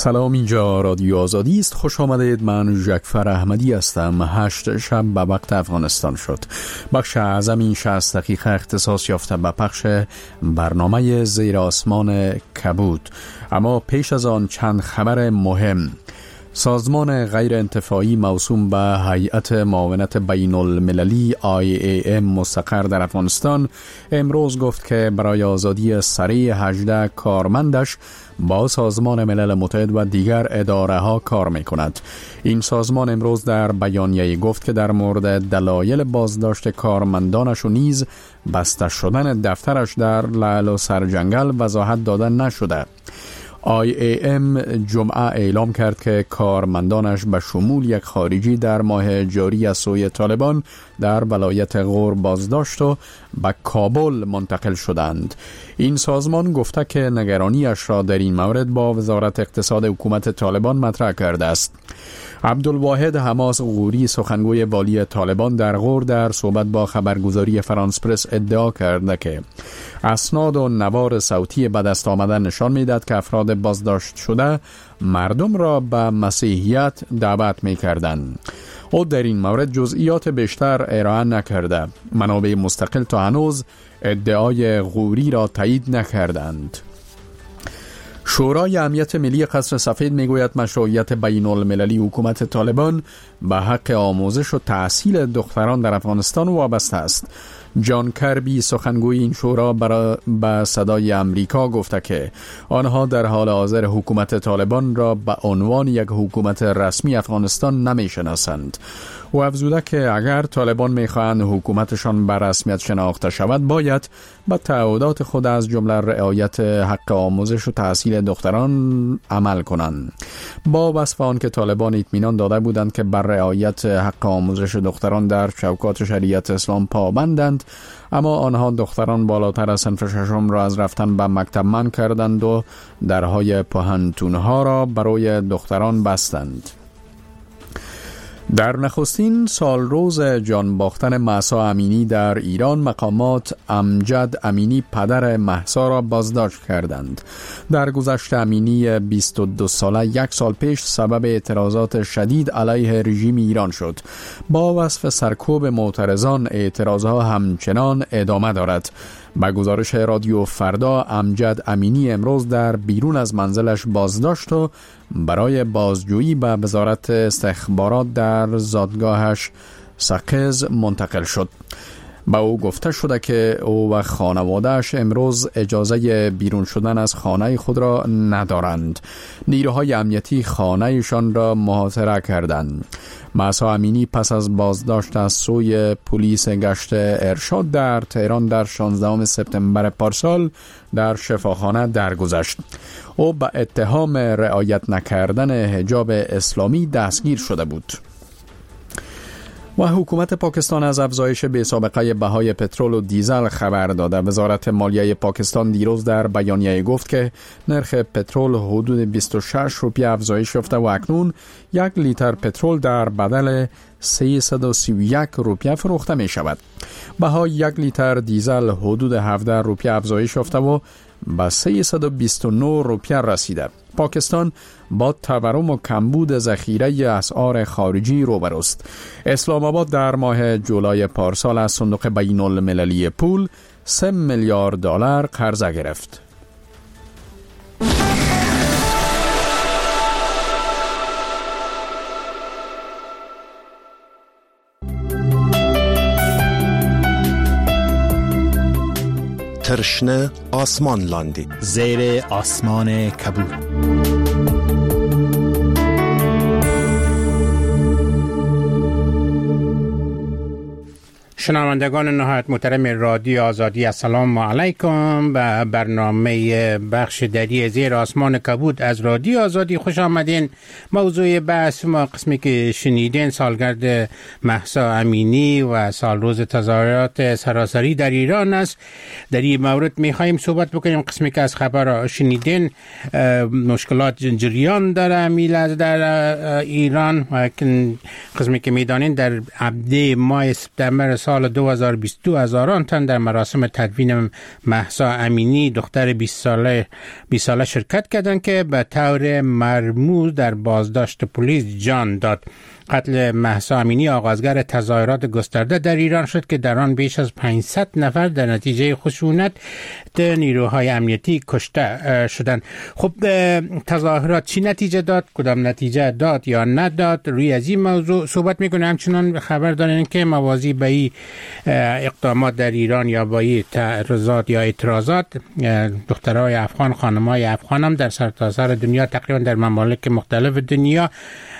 سلام، اینجا رادیو آزادی است. خوش آمدید. من جعفر احمدی هستم. 8 شب به وقت افغانستان شد. بخش اعظم این 60 دقیقه اختصاص یافته به پخش برنامه زیر آسمان کبود. اما پیش از آن چند خبر مهم. سازمان غیر انتفاعی موسوم به هیئت معاونت بین المللی IAM مستقر در افغانستان امروز گفت که برای آزادی سریع 18 کارمندش با سازمان ملل متحد و دیگر اداره ها کار می کند. این سازمان امروز در بیانیه‌ای گفت که در مورد دلایل بازداشت کارمندانش و نیز بسته شدن دفترش در لعل و سرجنگل وضاحت داده نشده. IAM جمعه اعلام کرد که کارمندانش به شمول یک خارجی در ماه جاری از سوی طالبان در ولایت غور بازداشت و به کابل منتقل شدند. این سازمان گفته که نگرانیش را در این مورد با وزارت اقتصاد حکومت طالبان مطرح کرده است. عبدالواحد حماس غوری سخنگوی والی طالبان در غور در صحبت با خبرگزاری فرانس پرس ادعا کرده که اسناد و نوار صوتی به دست آمده نشان می‌دهد که افراد بازداشت شده مردم را به مسیحیت دعوت می‌کردند. او در این مورد جزئیات بیشتر ارائه نکرده. منابع مستقل تا هنوز ادعای غوری را تایید نکردند. شورای امنیت ملی قصر سفید میگوید مشروعیت بین المللی حکومت طالبان به حق آموزش و تحصیل دختران در افغانستان وابسته است. جان کربی سخنگوی این شورا به صدای امریکا گفته که آنها در حال حاضر حکومت طالبان را به عنوان یک حکومت رسمی افغانستان نمیشناسند. او افزوده که اگر طالبان میخواهند حکومتشان به رسمیت شناخته شود باید به تعهدات خود از جمله رعایت حق آموزش و تحصیل دختران عمل کنند. با وصف آن که طالبان اطمینان داده بودند که بر رعایت حق آموزش دختران در چوکات شریعت اسلام پابندند، اما آنها دختران بالاتر از صنف ششم را از رفتن به مکتب منع کردند و درهای پوهنتون‌ها را برای دختران بستند. در نخستین سال روز جان باختن مهسا امینی در ایران مقامات امجد امینی پدر مهسا را بازداشت کردند. در گذشت امینی 22 ساله یک سال پیش سبب اعتراضات شدید علیه رژیم ایران شد. با وصف سرکوب معترضان اعتراضها همچنان ادامه دارد. با گزارش رادیو فردا امجد امینی امروز در بیرون از منزلش بازداشت و برای بازجویی به وزارت استخبارات در زادگاهش سقز منتقل شد. با او گفته شده که او و خانواده‌اش امروز اجازه بیرون شدن از خانه خود را ندارند. نیروهای امنیتی خانه‌شان را محاصره کردند. مهسا امینی پس از بازداشت از سوی پلیس گشت ارشاد در تهران در 16 سپتامبر پارسال در شفاخانه درگذشت. او به اتهام رعایت نکردن حجاب اسلامی دستگیر شده بود. و حکومت پاکستان از افزایش بی‌سابقه بهای پترول و دیزل خبر داده. وزارت مالیه پاکستان دیروز در بیانیه گفت که نرخ پترول حدود 26 روپیه افزایش یافته و اکنون 1 لیتر پترول در بدل 331 روپیه فروخته می شود. بهای 1 لیتر دیزل حدود 17 روپیه افزایش یافته و به 329 روپیه رسیده. پاکستان با تورم و کمبود ذخیره اسعار خارجی روبروست. اسلام آباد در ماه جولای پارسال از صندوق بین المللی پول 3 میلیارد دلار قرضه گرفت. ترشنه آسمان لاندی زیر آسمان کبود. شنوندگان نهایت محترم رادیو آزادی، السلام علیکم. به برنامه بخش دری زیر آسمان کبود از رادیو آزادی خوش آمدین. موضوع بحث ما قسمی که شنیدین سالگرد مهسا امینی و سال روز تظاهرات سراسری در ایران است. در این مورد میخواییم صحبت بکنیم. قسمی که از خبر شنیدین مشکلات جریان داره میلاد در ایران و قسمی که میدانین در ابتدای ماه سپتامبر سال سال 2022 هزاران تن در مراسم تدفین مهسا امینی دختر 20 ساله شرکت کردند که به طور مرموز در بازداشت پلیس جان داد. قتل مهسا امینی آغازگر تظاهرات گسترده در ایران شد که در آن بیش از 500 نفر در نتیجه خشونت نیروهای امنیتی کشته شدند. خب تظاهرات چی نتیجه داد؟ کدام نتیجه داد یا نداد؟ روی از این موضوع صحبت میکنه. همچنان خبر دارین که موازی به این اقدامات در ایران یا با این تعرضات یا اعتراضات دخترای افغان، خانمای افغان هم در سرتاسر دنیا تقریبا در ممالک مختلف دنیا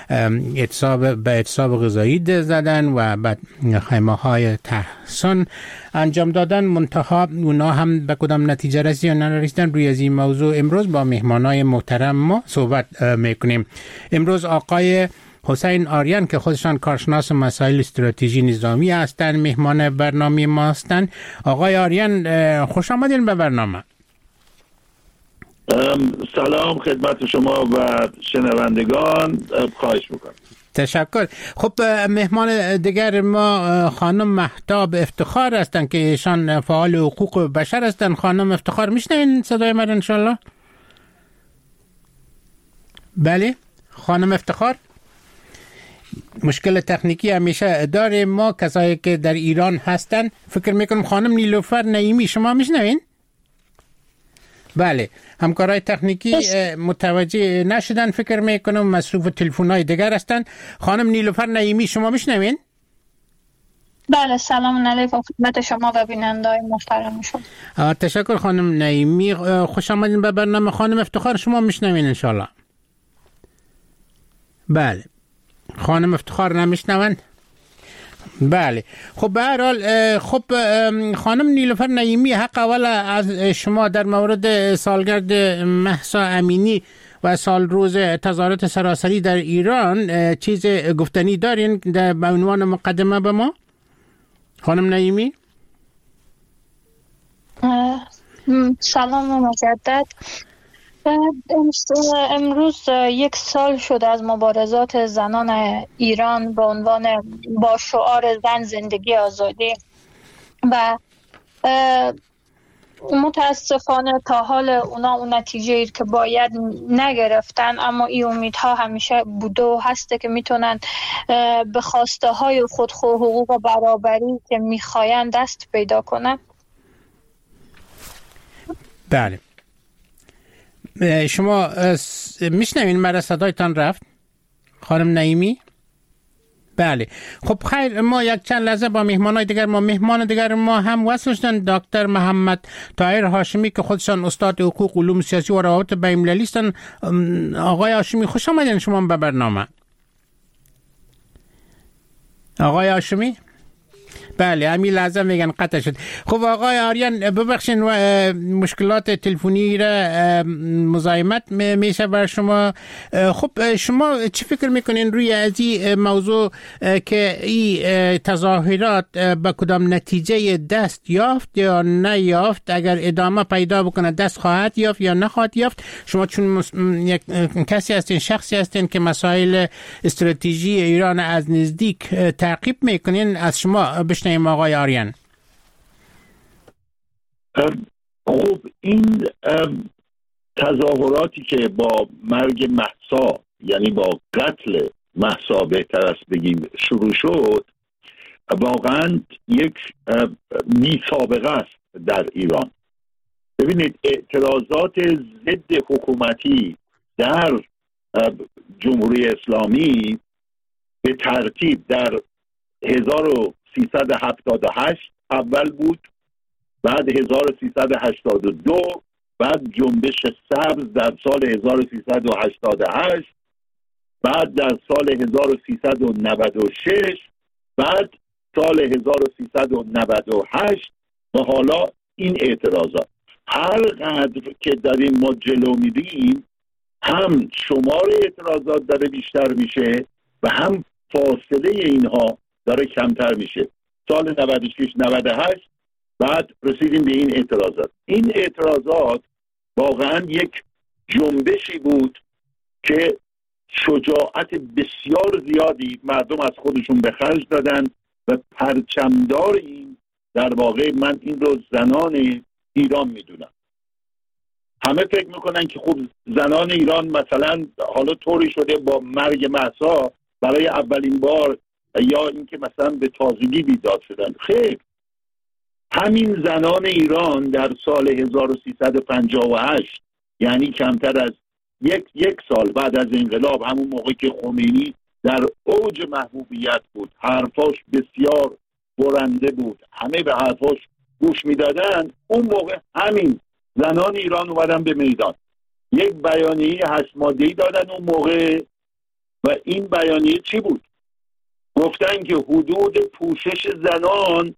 اعتصاب غذایی زدن و بعد خیمه‌های تحصن انجام دادن. منتها اونا هم به کدام نتیجه رسید یا نرسیدن؟ روی از این موضوع امروز با مهمانای محترم ما صحبت میکنیم. امروز آقای حسین آریان که خودشان کارشناس مسائل استراتژی نظامی هستند مهمان برنامه ما هستند. آقای آریان خوش آمدین به برنامه. سلام خدمت شما و شنوندگان، خواهش میکنم. تشکر. خب مهمان دیگر ما خانم مهتاب افتخار هستند که ایشان فعال حقوق بشر هستند. خانم افتخار میشنوین صدای من انشالله؟ بله خانم افتخار. مشکل تکنیکی همیشه داریم ما کسایی که در ایران هستن. فکر میکنم خانم نیلوفر نعیمی شما میشنوین؟ بله همکارای تکنیکی متوجه نشدن، فکر میکنم مصروف تلفن‌های دیگر هستن. خانم نیلوفر نعیمی شما میشنوین؟ بله سلام علیکم خدمت شما و بیننده‌های محترم شما. تشکر خانم نعیمی، خوش آمدین به برنامه. خانم افتخار شما میشنوین انشالله؟ بله خانم افتخار نمیشنون؟ بله خب به هر حال خب خانم نیلوفر نعیمی، حق اول از شما در مورد سالگرد مهسا امینی و سال روز تظاهرات سراسری در ایران چیز گفتنی دارین به عنوان مقدمه به ما؟ خانم نعیمی. سلام مجدد. امروز یک سال شده از مبارزات زنان ایران با شعار زن زندگی آزادی و متاسفانه تا حال اونا اون نتیجه که باید نگرفتن، اما این امیدها همیشه بوده و هسته که میتونن به خواسته های خودخواه حقوق و برابری که میخواین دست پیدا کنن. بله شما میشنوین مرا؟ صدایتان رفت خانم نعیمی؟ بله خب خیر، ما یک چند لحظه با مهمان دیگر ما هم وصل شدن. دکتر محمد طاهر هاشمی که خودشان استاد حقوق، علوم سیاسی و روابط بین‌المللی هستند. آقای هاشمی خوش آمدین شما به برنامه. آقای هاشمی؟ بله همین لحظه میگن قطع شد. خب آقای آریان ببخشین مشکلات تلفنی را مزاحمت میشه بر شما. خب شما چی فکر میکنین روی از این موضوع که این تظاهرات به کدام نتیجه دست یافت یا نیافت؟ اگر ادامه پیدا بکنه دست خواهد یافت یا نخواهد یافت؟ شما چون یک کسی هستین، شخصی هستین که مسائل استراتژی ایران از نزدیک تعقیب میکنین، از شما بشنویم آقای آریان. خب این تظاهراتی که با مرگ مهسا، یعنی با قتل مهسا بهتر است بگیم، شروع شد، واقعا یک بی سابقه است در ایران. ببینید اعتراضات ضد حکومتی در جمهوری اسلامی به ترتیب در 1378 اول بود، بعد 1382، بعد جنبش سبز در سال 1388، بعد در سال 1396، بعد سال 1398 و حالا این اعتراضات. هر قدر که داریم ما جلو میریم هم شمار اعتراضات داره بیشتر میشه و هم فاصله اینها داره کمتر میشه. سال 96-98 بعد رسیدیم به این اعتراضات. این اعتراضات واقعا یک جنبشی بود که شجاعت بسیار زیادی مردم از خودشون به خرج دادن و پرچمداریم. در واقع من این رو زنان ایران میدونم. همه فکر میکنن که خب زنان ایران مثلا حالا طوری شده با مرگ مهسا برای اولین بار یا اینکه مثلا به تازگی بیدار شدن. خیر، همین زنان ایران در سال 1358 یعنی کمتر از یک سال بعد از انقلاب، همون موقع که خمینی در اوج محبوبیت بود، حرفاش بسیار برنده بود، همه به حرفاش گوش میدادن، اون موقع همین زنان ایران اومدن به میدان، یک بیانیه 8 ماده‌ای دادن اون موقع. و این بیانیه چی بود؟ گفتن که حدود پوشش زنان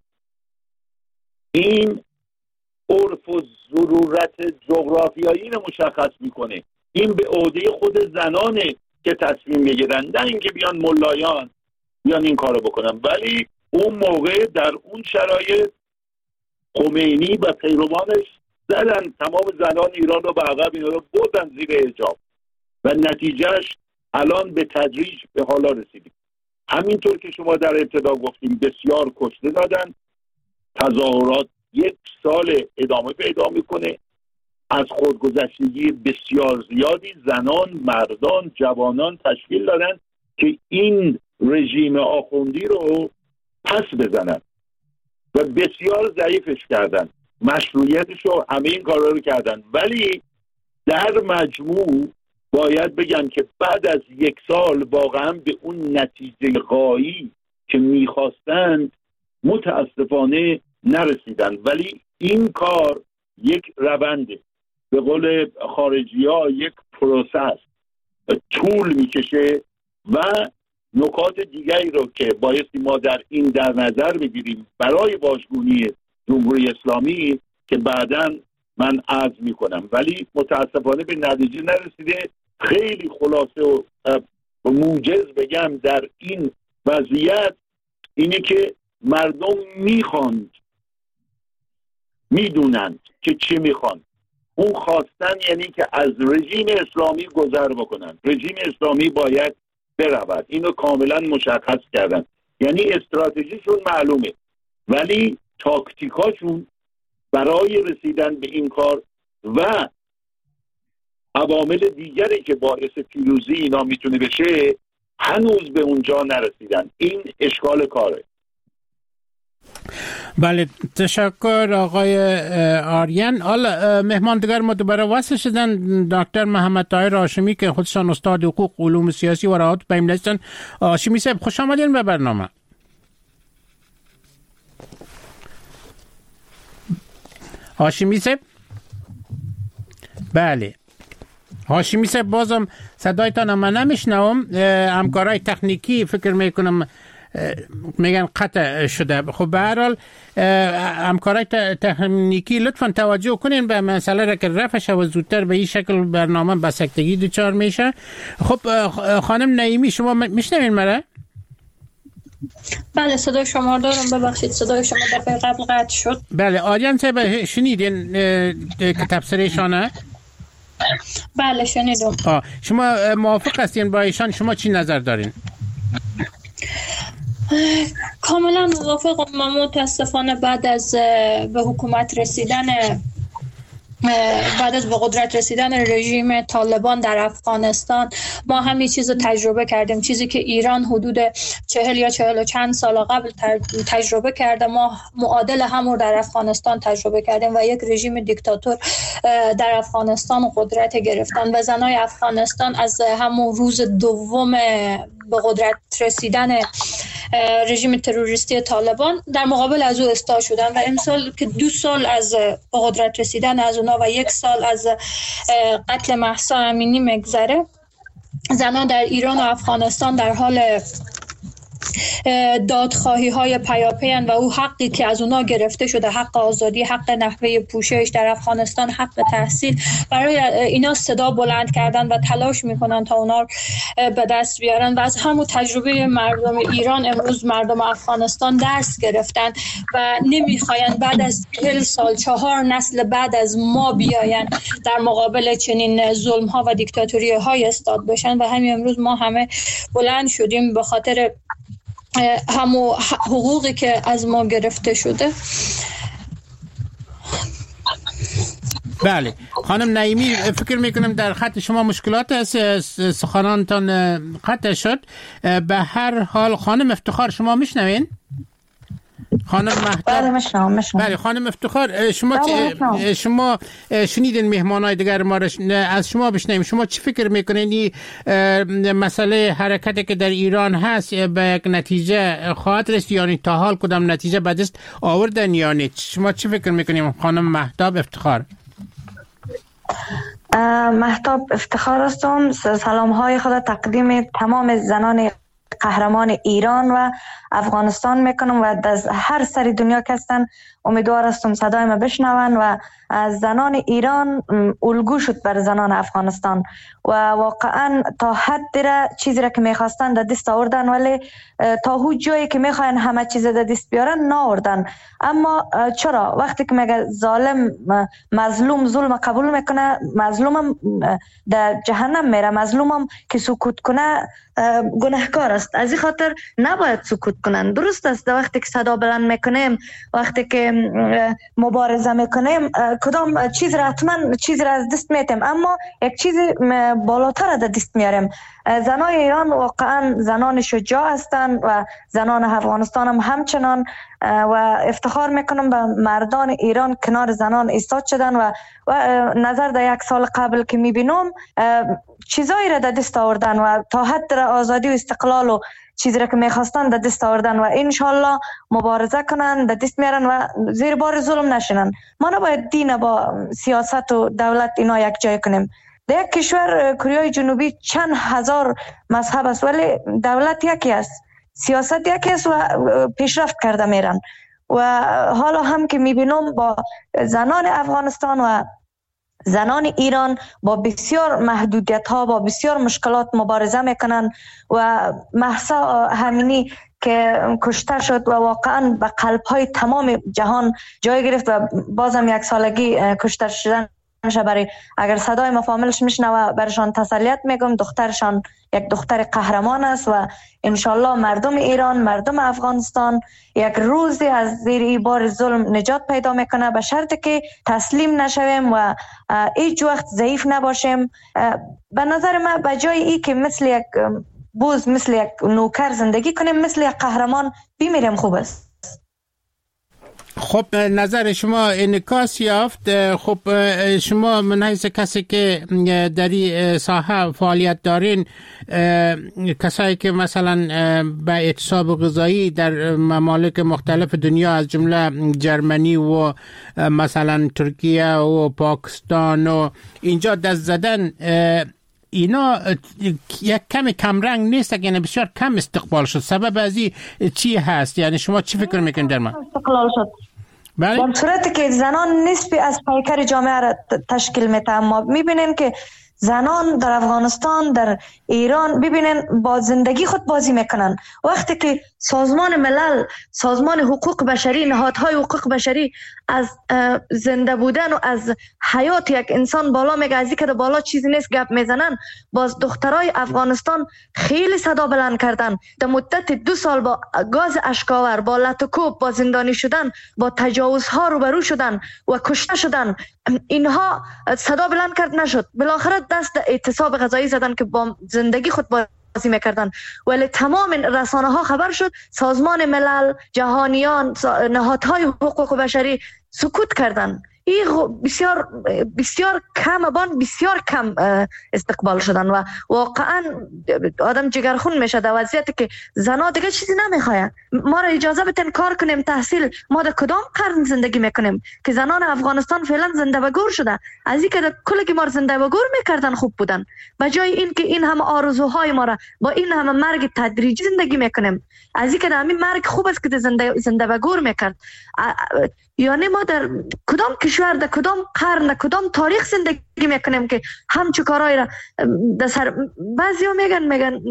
این عرف و ضرورت جغرافیایی رو مشخص میکنه، این به عهده خود زنانه که تصمیم میگیرن، نه اینکه بیان ملایان بیان این کارو بکنن. ولی اون موقع در اون شرایط خمینی و پیروانش زدن تمام زنان ایران رو به عقب، اینا رو بردن زیر حجاب و نتیجهش الان به تدریج به حالا رسیدیم. همینطور که شما در ابتدا گفتیم بسیار کشته دادن، تظاهرات 1 سال ادامه پیدا میکنه، از خودگذشتگی بسیار زیادی زنان، مردان، جوانان تشکیل دادن که این رژیم آخوندی رو پس بزنن و بسیار ضعیفش کردن، مشروعیتش رو، همه این کارا رو کردن. ولی در مجموع باید بگم که بعد از 1 سال واقعا به اون نتیجه غایی که میخواستند متاسفانه نرسیدن. ولی این کار یک رونده، به قول خارجی ها یک پروسس، طول میکشه و نکات دیگری رو که بایستی ما در نظر بگیریم برای واژگونی جمهوری اسلامی که بعداً من عرض میکنم، ولی متاسفانه به نتیجه نرسیده. خیلی خلاصه و موجز بگم در این وضعیت اینه که مردم میخواند، میدونند که چی میخوان. اون خواستن یعنی که از رژیم اسلامی گذر بکنن، رژیم اسلامی باید برود، اینو کاملا مشخص کردن. یعنی استراتژیشون معلومه، ولی تاکتیکاشون برای رسیدن به این کار و عوامل دیگری که باعث پیروزی اینا میتونه بشه هنوز به اونجا نرسیدن. این اشکال کاره. بله، تشکر آقای آریان. حالا مهماندگار ما دوباره وصل شدن دکتر محمد طاهر هاشمی که خودشان استاد حقوق، علوم سیاسی و روابط بین هستن. هاشمی صاحب خوش آمدین به برنامه. هاشمی صاحب، بله هاشمی صاحب بازم صدایتان من نمیشنوم، همکارای تکنیکی فکر میکنم میگن قطع شده. خب به هر حال همکارای تکنیکی لطفا توجه کنین به مسئله را که رفع شه و زودتر به این شکل برنامه بسکتگی دچار میشه. خب خانم نعیمی شما میشنوین مرا؟ بله صدای شما دارم، ببخشید صدای شما دفعه قبل قطع شد. بله آریان صاحب شنیدین که تفسیرشانه؟ بله شنیدم. شما موافق هستین با ایشان؟ شما چی نظر دارین؟ کاملا موافقم. ما متاسفانه بعد از به حکومت رسیدن، بعد از به قدرت رسیدن رژیم طالبان در افغانستان ما همین چیز رو تجربه کردیم، چیزی که ایران حدود 40 یا 40 و چند سال قبل تجربه کرده، ما معادل همون در افغانستان تجربه کردیم و یک رژیم دیکتاتور در افغانستان قدرت گرفتن و زنای افغانستان از همون روز دوم به قدرت رسیدن رژیم تروریستی طالبان در مقابل از او استا شدن و امسال که 2 سال از به قدرت رسیدن از اونا و 1 سال از قتل مهسا امینی مگذره، زنان در ایران و افغانستان در حال دادخواهی های پیاپی و او حقی که از اونا گرفته شده، حق آزادی، حق نحوه پوشش در افغانستان، حق تحصیل، برای اینا صدا بلند کردن و تلاش میکنن تا اونا به دست بیارن و از همون تجربه مردم ایران امروز مردم افغانستان درس گرفتن و نمیخواین بعد از 40 سال 4 نسل بعد از ما بیاین در مقابل چنین ظلم ها و دیکتاتوری های استاد بشن و همین امروز ما همه بلند شدیم به خاطر همو حقوقی که از ما گرفته شده. بله خانم نعیمی، فکر میکنم در خط شما مشکلات است، سخنانتان قطع شد. به هر حال خانم افتخار شما میشنوین؟ خانم مهتاب. بله میشنوم. بله خانم افتخار، شما شنیدین مهمانای دیگر ما از شما بشنویم. شما چی فکر میکنین این مسئله حرکتی که در ایران هست به یک نتیجه خواهد رسید، یعنی تا حال کدام نتیجه به دست آوردن یا نه؟ شما چی فکر میکنین خانم مهتاب افتخار؟ مهتاب افتخار هستم. سلام های خود تقدیم تمام زنان قهرمان ایران و افغانستان میکنم و از هر سری دنیا که هستن امیدوار هستم صدای ما بشنون و زنان ایران الگو شد بر زنان افغانستان و واقعا تا حد را چیزی را که میخواستن در دست آوردن، ولی تا هو جایی که میخواین همه چیز در دست بیارن ناوردن. اما چرا وقتی که میگه ظالم مظلوم ظلم قبول میکنه، مظلومم در جهنم میره، مظلومم که سکوت کنه گناهکار است. از این خاطر نباید سکوت کنن. درست است وقتی که صدا بلند میکنیم، وقتی که مبارزه میکنیم، کدام چیز را حتما چیز را از دست میتیم، اما یک چیز بالاتر در دست میاریم. زنان ایران واقعا زنان شجاع هستند و زنان افغانستان هم همچنان و افتخار میکنم به مردان ایران کنار زنان ایستاد شدن و نظر در یک سال قبل که میبینم چیزایی را در دست آوردن و تا حد آزادی و استقلال و چیزی را که میخواستن در دست آوردن و انشالله مبارزه کنن، در دست میارن و زیر بار ظلم نشینن. ما نباید دین با سیاست و دولت اینا یک جای کنیم. در یک کشور کره جنوبی چند هزار مذهب است ولی دولت یکی است، سیاست یکی است و پیشرفت کرده میرن. و حالا هم که میبینم با زنان افغانستان و زنان ایران با بسیار محدودیت ها، با بسیار مشکلات مبارزه میکنن و مهسا امینی که کشته شد و واقعا به قلب های تمام جهان جای گرفت و بازم یک سالگی کشته شدن برای اگر صدای مفاهملش میشنوه برشان تسلیت میگم. دخترشان یک دختر قهرمان است و انشالله مردم ایران، مردم افغانستان یک روزی از زیر بار ظلم نجات پیدا میکنه، به شرطی که تسلیم نشویم و هیچ وقت ضعیف نباشیم. به نظر من به جای ای که مثل یک بوز، مثل یک نوکر زندگی کنیم، مثل یک قهرمان بمیریم خوب است. خب نظر شما انعکاس یافت. خب شما من حیث کسی که در این ساحه فعالیت دارین، کسایی که مثلا به اعتصاب غذایی در ممالک مختلف دنیا از جمله جرمنی و مثلا ترکیه و پاکستان و اینجا دست زدن، اینا یک کمی کمرنگ نیست؟ یعنی بسیار کم استقبال شد. سبب از این چی هست؟ یعنی شما چی فکر میکنید در من؟ استقلال شد. بله؟ در صورتی که زنان نسبی از پیکر جامعه را تشکیل میده، اما میبینین که زنان در افغانستان، در ایران ببینن با زندگی خود بازی میکنن. وقتی که سازمان ملل، سازمان حقوق بشری، نهادهای حقوق بشری از زنده بودن و از حیات یک انسان بالا میگه، از اینکه بالا چیزی نیست گپ میزنن، باز دخترای افغانستان خیلی صدا بلند کردن. در مدت 2 سال با گاز اشکاور، با لطوکوب، با زندانی شدن، با تجاوزها روبرو شدن و کشته شدن. اینها صدا بلند کرد نشد. بالاخره دست اعتصاب غذایی زدن که با زندگی خود بازی میکردن، ولی تمام رسانه ها خبر شد، سازمان ملل، جهانیان، نهادهای حقوق بشری سکوت کردن. این بسیار بسیار کم استقبال شدن و واقعا آدم جگرخون میشه در وضعیتی که زنا دیگه چیزی نمیخواین. ما را اجازه بدین کار کنیم، تحصیل. ما در کدام قرن زندگی میکنیم که زنان افغانستان فعلا زنده و گور شده؟ از اینکه کلگی ما زنده و گور میکردن خوب بودن، بجای این که این همه آرزوهای ما را با این همه مرگ تدریجی زندگی میکنیم. از اینکه همین مرگ خوب است که زنده و گور میکرد. یعنی ما در کدام کشور، در کدام قرن، در کدام تاریخ زندگی میکنیم که همچو کارهای را در سر بعضیا میگن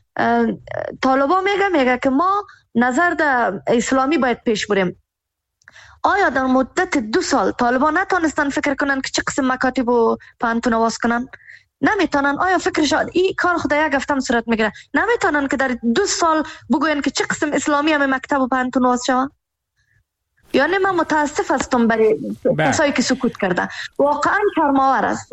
طالبا میگه که ما نظر در اسلامی باید پیش بریم. آیا در مدت 2 سال طالبان نتونستن فکر کنن که چه قسم مکاتب و پانتون واس کنن؟ نمیتونن. آیا فکرش این کار خدا یک هفته صورت میگیره؟ نمیتونن که در 2 سال بگوین که چه قسم اسلامی هم مکتب و پانتون واس شود؟ یعنی من متاسف هستم برای کسایی که سکوت کرده. واقعا شرم‌آور است.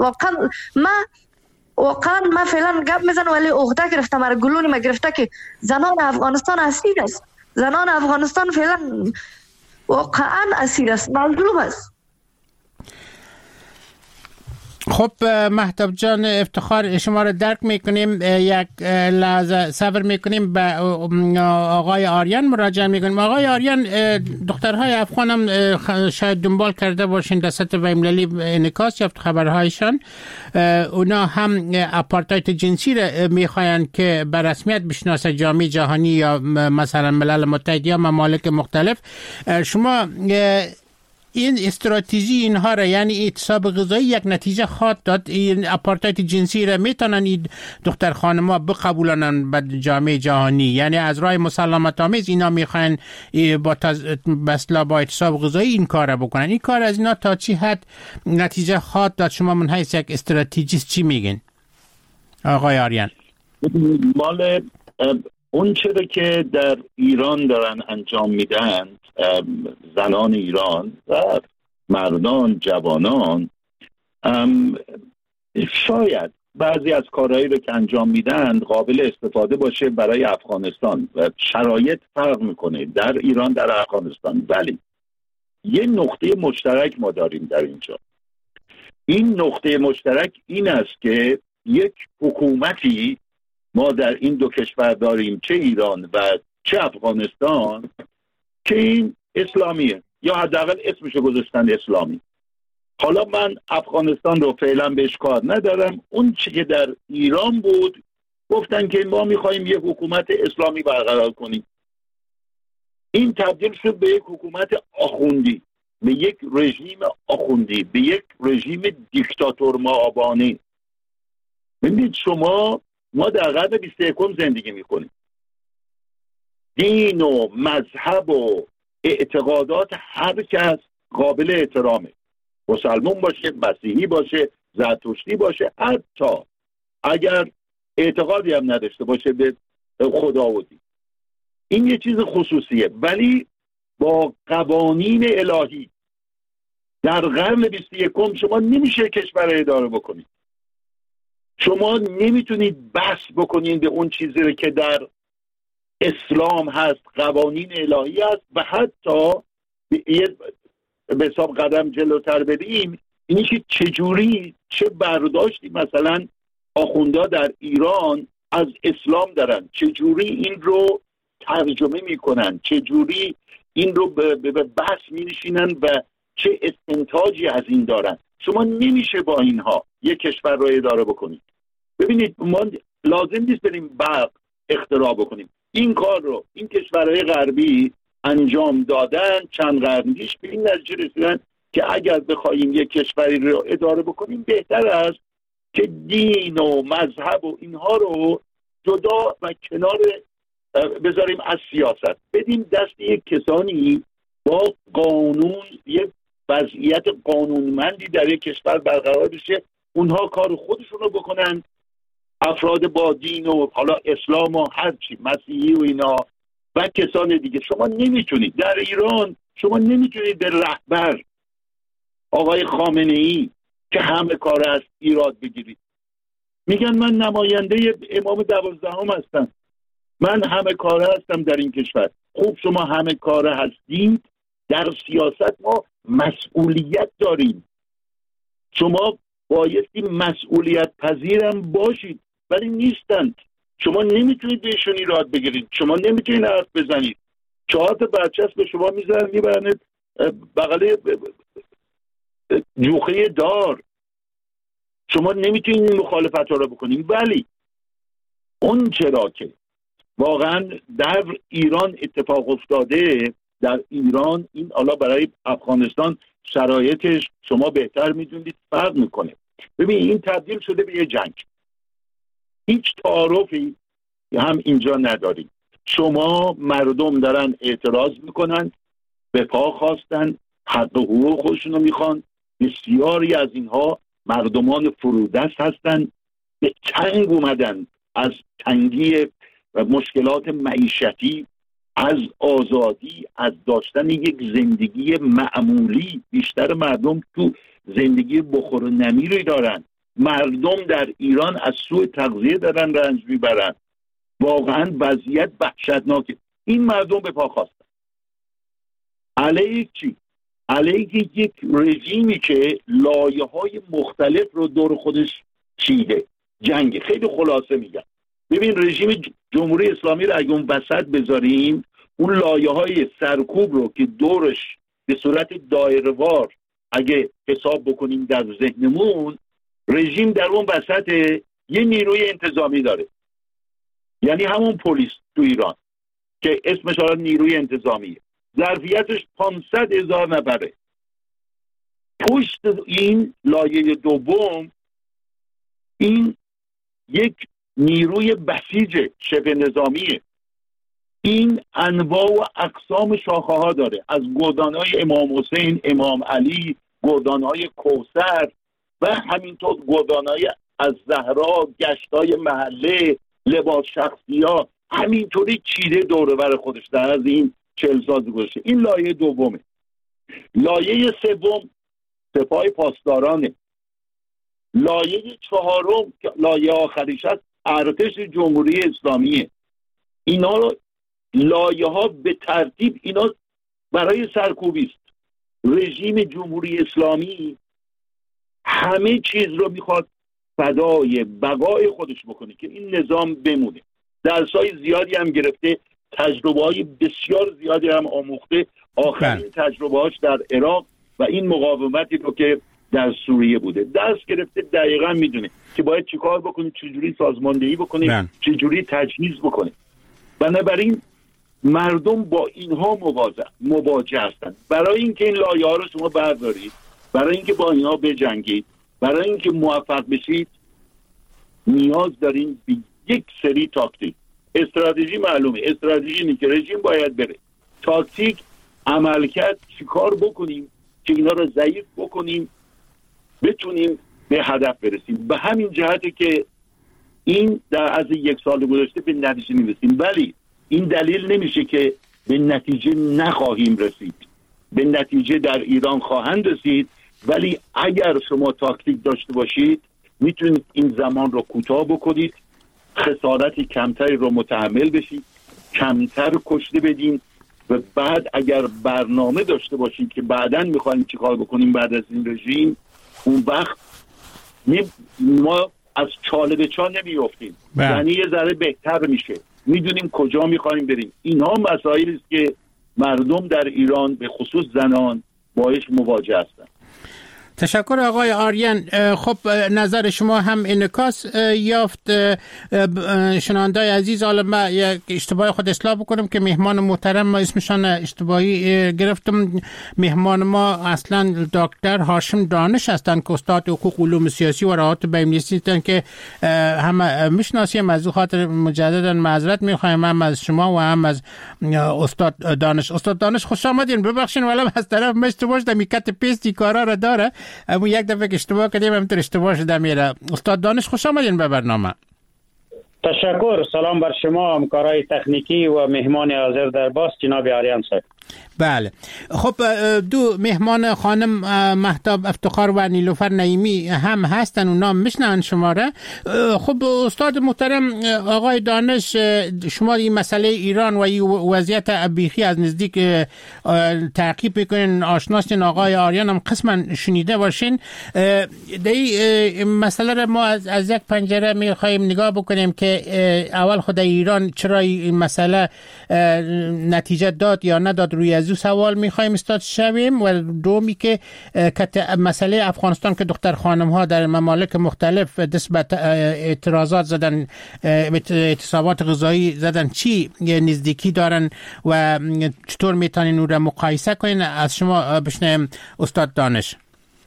واقعا من فعلا گپ میزنم ولی عقده گرفتم، مرا گلونی ما گرفته که زنان افغانستان اسیر است. زنان افغانستان فعلا واقعا اسیر است، مظلوم است. خب مهتاب جان، افتخار شما رو درک میکنیم. یک لحظه صبر میکنیم، به آقای آریان مراجعه میکنیم. آقای آریان، دخترهای افغان هم شاید دنبال کرده باشین در سطح بین‌المللی انعکاس یافت خبرهایشان. اونا هم آپارتاید جنسی را میخواین که به رسمیت بشناسه جامعه جهانی یا مثلا ملل متحد یا ممالک مختلف. شما این استراتژی اینها را، یعنی اعتصاب غذایی، یک نتیجه خواهد داد؟ این آپارتاید جنسی را میتونن این دختر خانم‌ها بقبولانن به جامعه جهانی؟ یعنی از راه مسالمت آمیز اینا میخواین با اعتصاب غذایی این کار را بکنن. این کار از اینا تا چی حد نتیجه خواهد داد؟ شما من حیث یک استراتژیست چی میگین آقای آریان؟ مال اون چیزی که در ایران دارن انجام میدن زنان ایران و مردان، جوانان، شاید بعضی از کارهایی رو که انجام میدن قابل استفاده باشه برای افغانستان و شرایط فرق میکنه در ایران در افغانستان، ولی یه نقطه مشترک ما داریم در اینجا. این نقطه مشترک این است که یک حکومتی ما در این دو کشور داریم، چه ایران و چه افغانستان، که این اسلامیه یا حداقل اسمشو گذاشتن اسلامی. حالا من افغانستان رو فعلا بهش کار ندارم. اون چی که در ایران بود گفتن که ما میخوایم یک حکومت اسلامی برقرار کنیم. این تبدیل شد به یک حکومت آخوندی، به یک رژیم آخوندی، به یک رژیم دیکتاتور مآبانی. ببینید شما، ما در قرن 21 زندگی میکنیم. دین و مذهب و اعتقادات هر کس قابل احترامه، مسلمان باشه، مسیحی باشه، زرتشتی باشه، حتی اگر اعتقادی هم نداشته باشه به خدا و دین. این یه چیز خصوصیه، ولی با قوانین الهی در قرن 21 شما نمیشه کشور اداره بکنید. شما نمیتونید بحث بکنید به اون چیزی رو که در اسلام هست، قوانین الهی هست. و حتی به حساب قدم جلوتر بریم، اینی که چجوری چه برداشتی مثلا آخوندا در ایران از اسلام دارن، چجوری این رو ترجمه میکنن، چجوری این رو به بحث مینشینن و چه استنتاجی از این دارن. شما نمیشه با اینها یک کشور رو اداره بکنید. ببینید ما لازم نیست بریم برق اختراع بکنیم. این کار رو این کشورهای غربی انجام دادن، چند قرن پیش به این نتیجه رسیدن که اگر بخوایم یک کشوری رو اداره بکنیم بهتر است که دین و مذهب و اینها رو جدا و کنار بذاریم از سیاست، بدیم دست یک کسانی با قانون، یک وضعیت قانونمندی در یک کشور برقرار بشه، اونها کار خودشون رو بکنن، افراد با دین و حالا اسلام و هرچی مسیحی و اینا و کسان دیگه. شما نمیتونید در ایران، شما نمیتونید به رهبر آقای خامنه‌ای که همه کار است ایراد بگیرید. میگن من نماینده امام 12 هستم، من همه کاره هستم در این کشور. خوب شما همه کاره هستید، در سیاست ما مسئولیت داریم. شما بایستی مسئولیت پذیرم باشید، ولی نیستند. شما نمیتونید بهشون ایراد بگیرید، شما نمیتونید حرف بزنید. 4 تا برچسب به شما میزنن میبرند بغل جوخه دار. شما نمیتونید این مخالفت رو بکنید. ولی اون چرا که واقعا در ایران اتفاق افتاده، در ایران این حالا برای افغانستان شرایطش شما بهتر میدونید فرق میکنه. ببین این تبدیل شده به یه جنگ، هیچ تعارفی هم اینجا نداریم. شما مردم دارن اعتراض میکنن، به پا خواستن، حق حقوق خودشون رو میخوان. بسیاری از اینها مردمان فرودست هستن، به تنگ اومدن از تنگی و مشکلات معیشتی، از آزادی، از داشتن یک زندگی معمولی. بیشتر مردم تو زندگی بخور و نمیری دارن. مردم در ایران از سوء تغذیه دارن رنج میبرن. واقعا وضعیت وحشتناکه. این مردم به پا خواستن. علیه چی؟ علیه یک رژیمی که لایه‌های مختلف رو دور خودش چیده. جنگ. خیلی خلاصه میگم. ببین رژیم جمهوری اسلامی رو اگه اون وسط بذاریم، اون لایه‌های سرکوب رو که دورش به صورت دایره‌وار اگه حساب بکنیم در ذهنمون، رژیم در اون وسط یه نیروی انتظامی داره، یعنی همون پلیس تو ایران که اسمش حالا نیروی انتظامیه، ظرفیتش 500,000 نفره. پشت این لایه دوم این یک نیروی بسیج شبه نظامیه. این انواع و اقسام شاخه ها داره، از گردانهای امام حسین، امام علی، گردانهای کوثر و همینطور گردانهای از زهرا، گشتای محله، لباس شخصی ها، همینطوری چیده دوره بر خودش در از این 40 سال گذشته. این لایه دومه. لایه سوم سپاه پاسدارانه. لایه چهارم که لایه آخریش هست ارتش جمهوری اسلامیه. اینا رو لایه ها به ترتیب اینا برای سرکوبی است. رژیم جمهوری اسلامی همه چیز رو میخواد فدای بقای خودش بکنه که این نظام بمونه. درسای زیادی هم گرفته، تجربه های بسیار زیادی هم آموخته. آخرین تجربه هاش در عراق و این مقاومتی رو که در سوریه بوده درس گرفته. دقیقا میدونه که باید چیکار بکنه، چجوری سازماندهی بکنه، چجوری تجهیز بکنه. بنابراین مردم با اینها مواجه هستند. برای اینکه این لایه ها رو شما بردارید، برای اینکه با اینها بجنگید، برای اینکه موفق بشید، نیاز دارین به یک سری تاکتیک. استراتژی معلومه، استراتژی اینه که رژیم باید بره. تاکتیک، عملکرد، چیکار بکنیم که اینا رو ضعیف بکنیم، بتونیم به هدف برسیم. به همین جهته که این در از 1 سال گذشته به نتیجه میرسیم، ولی این دلیل نمیشه که به نتیجه نخواهیم رسید. به نتیجه در ایران خواهند رسید، ولی اگر شما تاکتیک داشته باشید میتونید این زمان رو کوتاه بکنید، خسارت کمتری رو متحمل بشید، کمتر کشته بدین و بعد اگر برنامه داشته باشید که بعداً میخوایم چیکار بکنیم بعد از این رژیم، اون وقت ما از چاله به چاه نمیافتیم. یعنی یه ذره بهتر میشه، میدونیم کجا میخوایم بریم. اینها مسائلی است که مردم در ایران به خصوص زنان باهاش مواجه هستند. تشکر آقای آریان. خب نظر شما هم انعکاس یافت. شنوندای عزیز، حالا من یک اشتباه خود اصلاح بکنم که مهمان محترم ما اسمشان اشتباهی گرفتم. مهمان ما اصلا دکتر هاشم دانش هستند که استاد حقوق علوم سیاسی و روابط بین‌المللی هستند که هم میشناسیم. از خاطر مجددا معذرت میخوایم، هم از شما و هم از استاد دانش. استاد دانش خوش آمدین. ببخشید ولم از طرف اشتباه شدم، میکت پیستی کارا را داره. اما یک دفعه که اشتباه کردیم همینطور اشتباه شده میره. استاد دانش خوش آمدین به برنامه. تشکر. سلام بر شما همکارای تکنیکی و مهمان حاضر در باس جناب آریان صاحب. بله. خب دو مهمان خانم مهتاب افتخار و نیلوفر نعیمی هم هستن و نام میشنن شما را. خب استاد محترم آقای دانش، شما این مسئله ایران و این وضعیت ابیخی از نزدیک تعقیب میکنین، آشناسین. آقای آریان هم قسما شنیده باشین. در این مسئله را ما از یک پنجره میخوایم نگاه بکنیم که اول خود ایران چرا این مسئله نتیجه داد یا نداد، روی از سوال میخوایم استاد شویم. و دومی که مسئله افغانستان که دختر خانم ها در ممالک مختلف دست به اعتراضات زدن، اعتصابات غذایی زدن، چی نزدیکی دارن و چطور میتونین اون را مقایسه کنین؟ از شما بشنویم استاد دانش.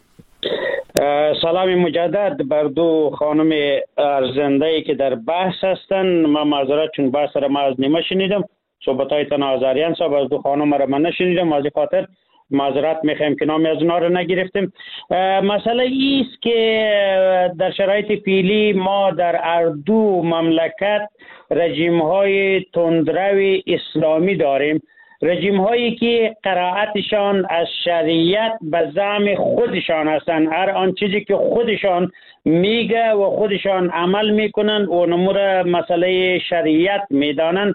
سلام مجدد بر دو خانم ارزنده‌ای که در بحث هستن. من معذرت چون بحث را ما از نیمه شنیدم، صحبت‌های آریان صاحب از دو خانم را من نشنیدم، از خاطر معذرت میخوایم که نامی از اونا رو نگرفتیم. مسئله ایست که در شرایط فعلی ما در هر دو مملکت رژیم های تندرو اسلامی داریم، رژیم هایی که قرائتشان از شریعت به زعم خودشان هستند، هر آن چیزی که خودشان میگه و خودشان عمل میکنن و نمور مسئله شریعت میدانند.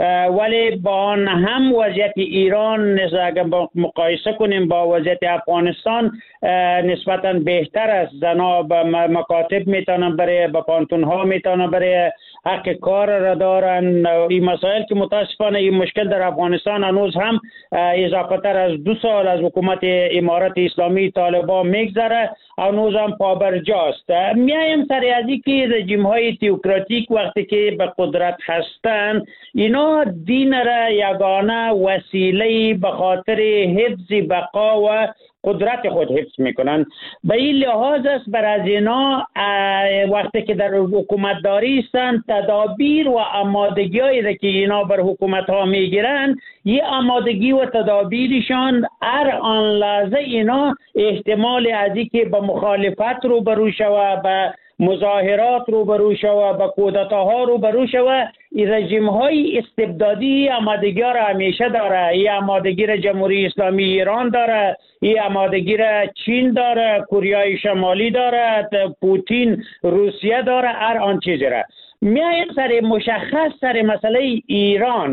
ولی با آن هم وضعیت ایران اگر مقایسه کنیم با وضعیت افغانستان نسبتا بهتر است. زنا به مکاتب میتونن برای به پانتون ها میتونن برای حق کار را دارن. این مسائل که متاسفانه این مشکل در افغانستان هنوز هم اضافه تر از 2 سال از حکومت امارت اسلامی طالبان میگذره، هنوز هم پابرجاست. میایم سر از اینکه رژیم های تئوکراتیک وقتی که به قدرت هستند اینا دین را یگانه وسیله به خاطر حفظ بقا و قدرت خود حفظ میکنن. به این لحاظ است بر از اینا وقتی که در حکومت داری هستند تدابیر و آمادگی هایی را که اینا بر حکومت ها میگیرن، یه آمادگی و تدابیرشان هر آن لحظه اینا احتمال از اینکه به مخالفت روبرو شود، به مظاهرات روبرو شود، به کودتاها روبرو شود. این رژیم های استبدادی آمادگی را همیشه داره. این آمادگی را جمهوری اسلامی ایران داره، این آمادگی را چین داره، کره شمالی داره، پوتین روسیه داره، هر آن چیزی را. میایم سر مشخص سر مسئله ایران.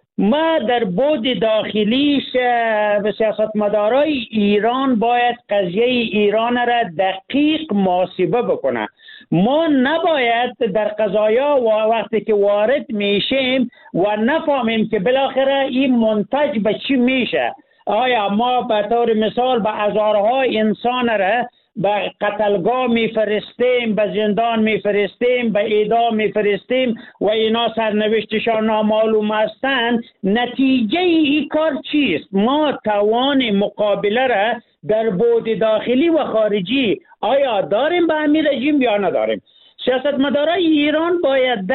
ما در بود داخلیش به سیاستمدارای ایران باید قضیه ایران را دقیق محاسبه بکنه. ما نباید در قضایا و وقتی که وارد میشیم و نفهمیم که بالاخره این منتج به چی میشه. آیا ما به طور مثال به هزارها انسان را به قتلگاه میفرستیم، به زندان میفرستیم، به اعدام میفرستیم و اینا سرنوشتشان نامعلوم هستند، نتیجه این کار چیست؟ ما توان مقابله را در بعد داخلی و خارجی آیا داریم به همین رژیم یا نداریم؟ سیاستمدارای ایران باید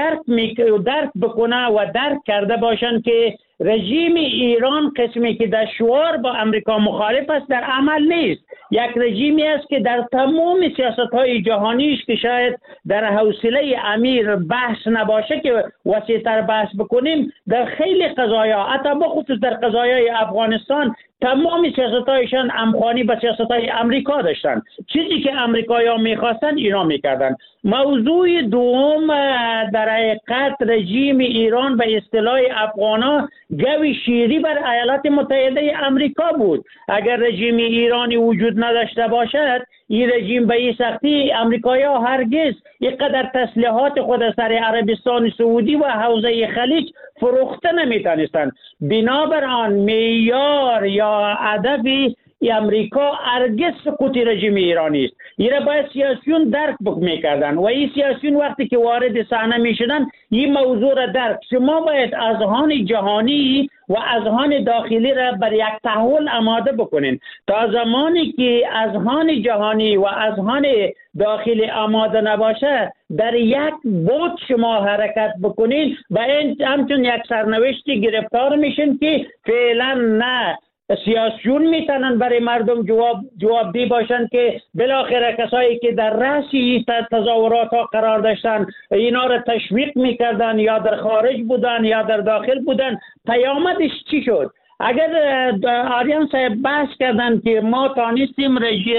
درک بکنه و درک کرده باشند که رژیم ایران قسمی که در شعار با امریکا مخالف است در عمل نیست. یک رژیمی است که در تمام سیاست‌های جهانیش که شاید در حوصله امیر بحث نباشه که وسیع‌تر بحث بکنیم، در خیلی قضایا حتی بخصوص در قضایای افغانستان تمام سیاست‌هایشان همخوانی به سیاست‌های امریکا داشتن. چیزی که امریکایی‌ها می‌خواستن اینا می‌کردن. موضوع دوم در حقیقت رژیم ایران به اصطلاح افغانا گوی شیری بر ایالات متحده امریکا بود. اگر رژیم ایرانی وجود نداشته باشد این رژیم به این سختی امریکایی‌ها هرگز اینقدر تسلیحات خود از سر عربستان سعودی و حوزه خلیج فروخته نمیتونستند. بنابراین معیار یا هدف امریکا هرگز سقوط رژیم ایرانی است. این را باید سیاسیون درک میکردن و این سیاسیون وقتی که وارد صحنه میشدن این موضوع را درک. شما باید اذهان جهانی و اذهان داخلی را بر یک تحول آماده بکنین. تا زمانی که اذهان جهانی و اذهان داخلی آماده نباشه در یک بود شما حرکت بکنین و این همچون یک سرنوشتی گرفتار میشین که فعلا نه سیاسیون میتونن برای مردم جوابدهی باشن که بالاخره کسایی که در رأسی تظاهرات ها قرار داشتن اینا را تشویق میکردن یا در خارج بودن یا در داخل بودن، پیامدش چی شد؟ اگر آریان صاحب بحث کردن که ما تانستیم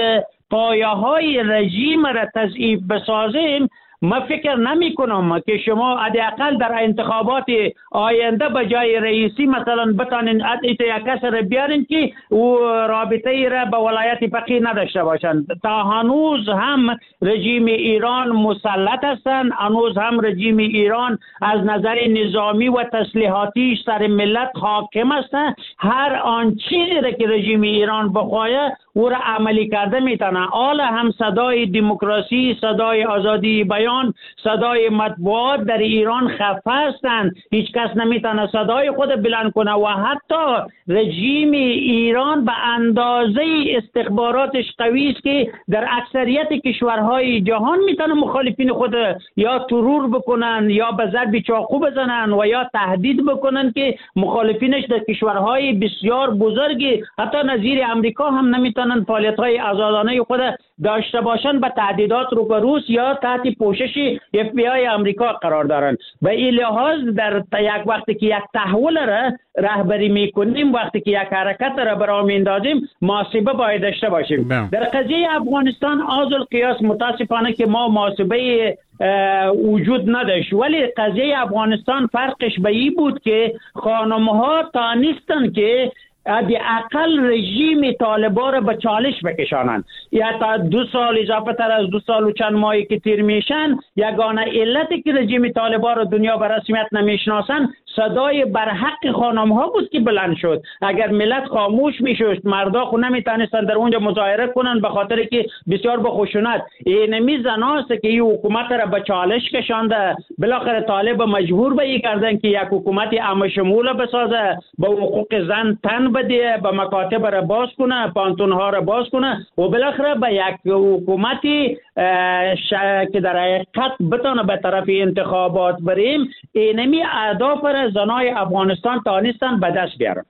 پایه های رژیم را تضعیف بسازیم، ما فکر نمی کنم که شما حداقل در انتخابات آینده به جای رئیسی مثلا بتانین یک کس را بیارین که او رابطه ای را به ولایت فقیه نداشته باشند. تا هنوز هم رژیم ایران مسلط هستند، هنوز هم رژیم ایران از نظر نظامی و تسلیحاتی سر ملت حاکم هستند. هر آن چیزی را که رژیم ایران بخواهد او را عملی کرده میتونه. حالا هم صدای دموکراسی، صدای آزادی بیان، صدای مطبوعات در ایران خفه هستند. هیچ کس نمیتونه صدای خود بلند کنه و حتی رژیم ایران به اندازه استخباراتش قوی است که در اکثریت کشورهای جهان میتونه مخالفین خود یا ترور بکنن یا به ضرب چاقو بزنن و یا تهدید بکنن که مخالفینش در کشورهای بسیار بزرگی حتی نظیر امریکا هم نمیتونن فعالیت‌های آزادانه خود داشته باشن، به تهدیدات روبروست یا تحت پوشش FBI امریکا قرار دارن. به این لحاظ در یک وقتی که یک تحول را رهبری میکنیم، وقتی که یک حرکت را برای میندازیم، محاسبه باید داشته باشیم. در قضیه افغانستان القیاس متاسفانه که ما محاسبه وجود نداشت، ولی قضیه افغانستان فرقش به این بود که خانم‌ها تانستن که حداقل رژیم طالبان را به چالش بکشانند. یا تا 2 سال اضافه تر از 2 سال و چند ماهی که تیر میشن، یگانه علتی که رژیم طالبان را دنیا به رسمیت نمیشناسن صدای برحق خانم ها بود که بلند شد. اگر ملت خاموش میشد، مردا خو نمیتونستن در اونجا مظاهره کنن به خاطر که بسیار به خشونت. اینمی زناست که این حکومت را به چالش کشانده. بالاخره طالب مجبور به این کردن که یک حکومت عام شمول بسازه، به حقوق زن تن بده، به مکاتب را باز کنه، پانتون ها را باز کنه و بالاخره به یک حکومتی که در حقیقت بتونه به طرف انتخابات بریم. اینمی اهداف را زنای افغانستان تانستن به دست بیارن.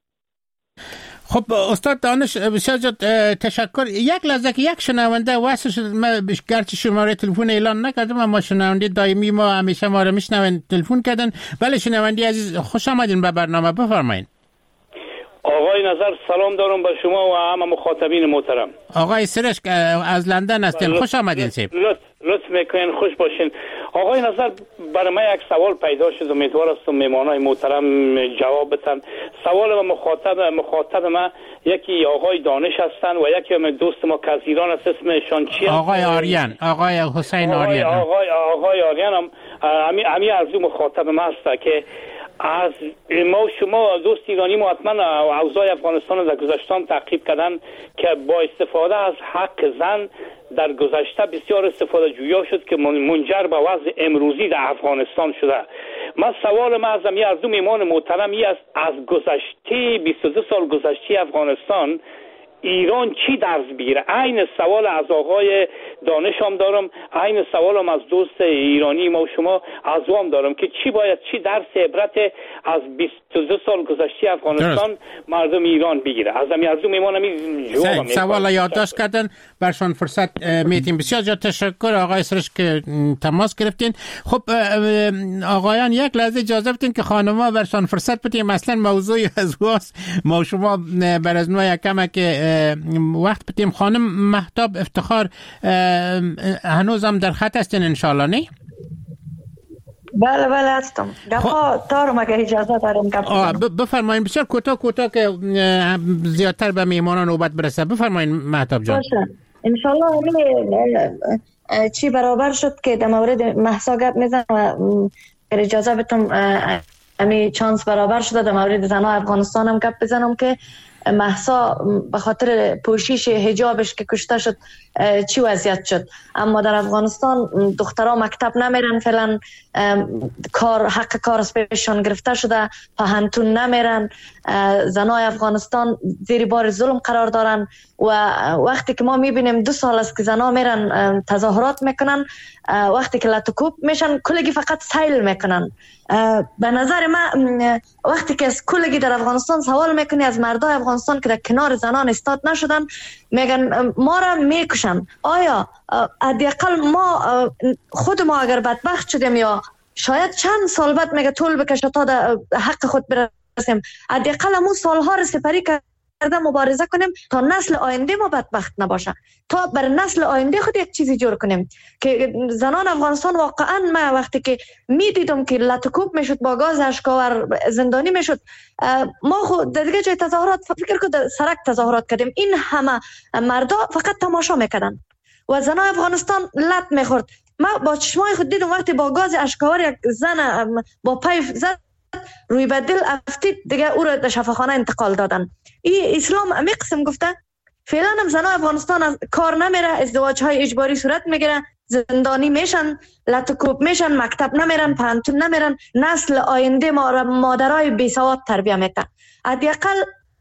خب استاد دانش بسیار تشکر. یک لحظه که یک شنونده واسه شد، من گرچه شماره تلفن اعلان نکردم اما شنونده دائمی ما همیشه ما رو میشنون تلفن کردن. بله شنونده عزیز، خوش آمدین به برنامه، بفرمایید. آقای نظر سلام دارم به شما و همه مخاطبین محترم. آقای سرش از لندن هستین، خوش آمدین. لطف میکنین، خوش باشین. آقای نظر برای من یک سوال پیدا شد، امیدوار هستم میمانای محترم جواب بدن. سوال مخاطب ما یکی آقای دانش هستن و یکی هم دوست ما که از ایران است، اسمشان چی؟ آقای آریان، آقای حسین آریان. آقای آریان هم همی از مخاطب ما هست که از ما شما دوست ایرانی ما حتما اوضاع افغانستان در گذشته تعقیب کردن که با استفاده از حق زن در گذشته بسیار استفاده جویا شد که منجر به وضع امروزی در افغانستان شده. من سوال ما از دو میمان محترمی است، از گذشته 22 سال گذشته افغانستان ایران چی درس بگیره؟ عین سوال از آقای دانش هم دارم، عین سوال هم از دوست ایرانی ما و شما از وام دارم که چی درس عبرت از 22 سال گذشته افغانستان مردم ایران بگیره. از همی میمانم جواب سوال یادداشت کردن برشان فرصت میتیم. بسیار تشکر آقای سرش که تماس گرفتین. خب آقایان یک لحظه اجازه بدین که خانم‌ها برشان فرصت بدیم. مثلا موضوع از واس ما شما بر از نوع کمه که وقت بدیم. خانم مهتاب افتخار هنوز هم در خط هستین انشالله، نه؟ بله هستم. گپا دارم اگه اجازه دارم بفرمایید. بسیار کوتاه که زیادتر به میهمانان نوبت برسه. بفرمایید مهتاب جان. انشالله چی برابر شد که در مورد مهسا گپ میزنم و اجازه بدم امی چانس برابر شده در مورد زنای افغانستان هم گپ بزنم که مهسا به خاطر پوشش حجابش که کشته شد چی وضعیت شد. اما در افغانستان دخترها مکتب نمیرن، فعلا حق کار از پیششان گرفته شده، پهنتون نمیرن، زنای افغانستان زیر بار ظلم قرار دارن و وقتی که ما میبینیم 2 سال است که زنها میرن تظاهرات میکنن، وقتی که لطکوب میشن کلگی فقط سیل میکنن. به نظر من وقتی که از کلگی در افغانستان سوال میکنی از مردای افغانستان که در کنار زنان استاد نشدن، میگن ما را میکشن. آیا حداقل ما خود ما اگر بدبخت شدیم یا شاید چند سال بعد میگه طول بکشه تا در حق خود برسیم، حداقل همون سالها رو سپری کرده مبارزه کنیم تا نسل آینده ما بدبخت نباشه، تا بر نسل آینده خود یک چیزی جور کنیم که زنان افغانستان واقعا من وقتی که میدیدم که لطکوب میشد با گاز اشکاور زندانی میشد، ما خود در دیگه جای تظاهرات فکر کنم سرک تظاهرات کردیم، این همه مردا فقط تماشا میکردن و زنان افغانستان لط میخورد. ما با چشمای خود دیدم وقتی با گاز اشکاور یک زن با پیف زد روی بدل افتید، دیگه او را در شفاخانه انتقال دادن. این اسلام امی قسم گفته فعلا هم زنای افغانستان کار نمیره، ازدواج های اجباری صورت میگیره، زندانی میشن، لطکوب میشن، مکتب نمیرن، پانتون نمیرن، نسل آینده مادرای بی سواد تربیت میتن. حداقل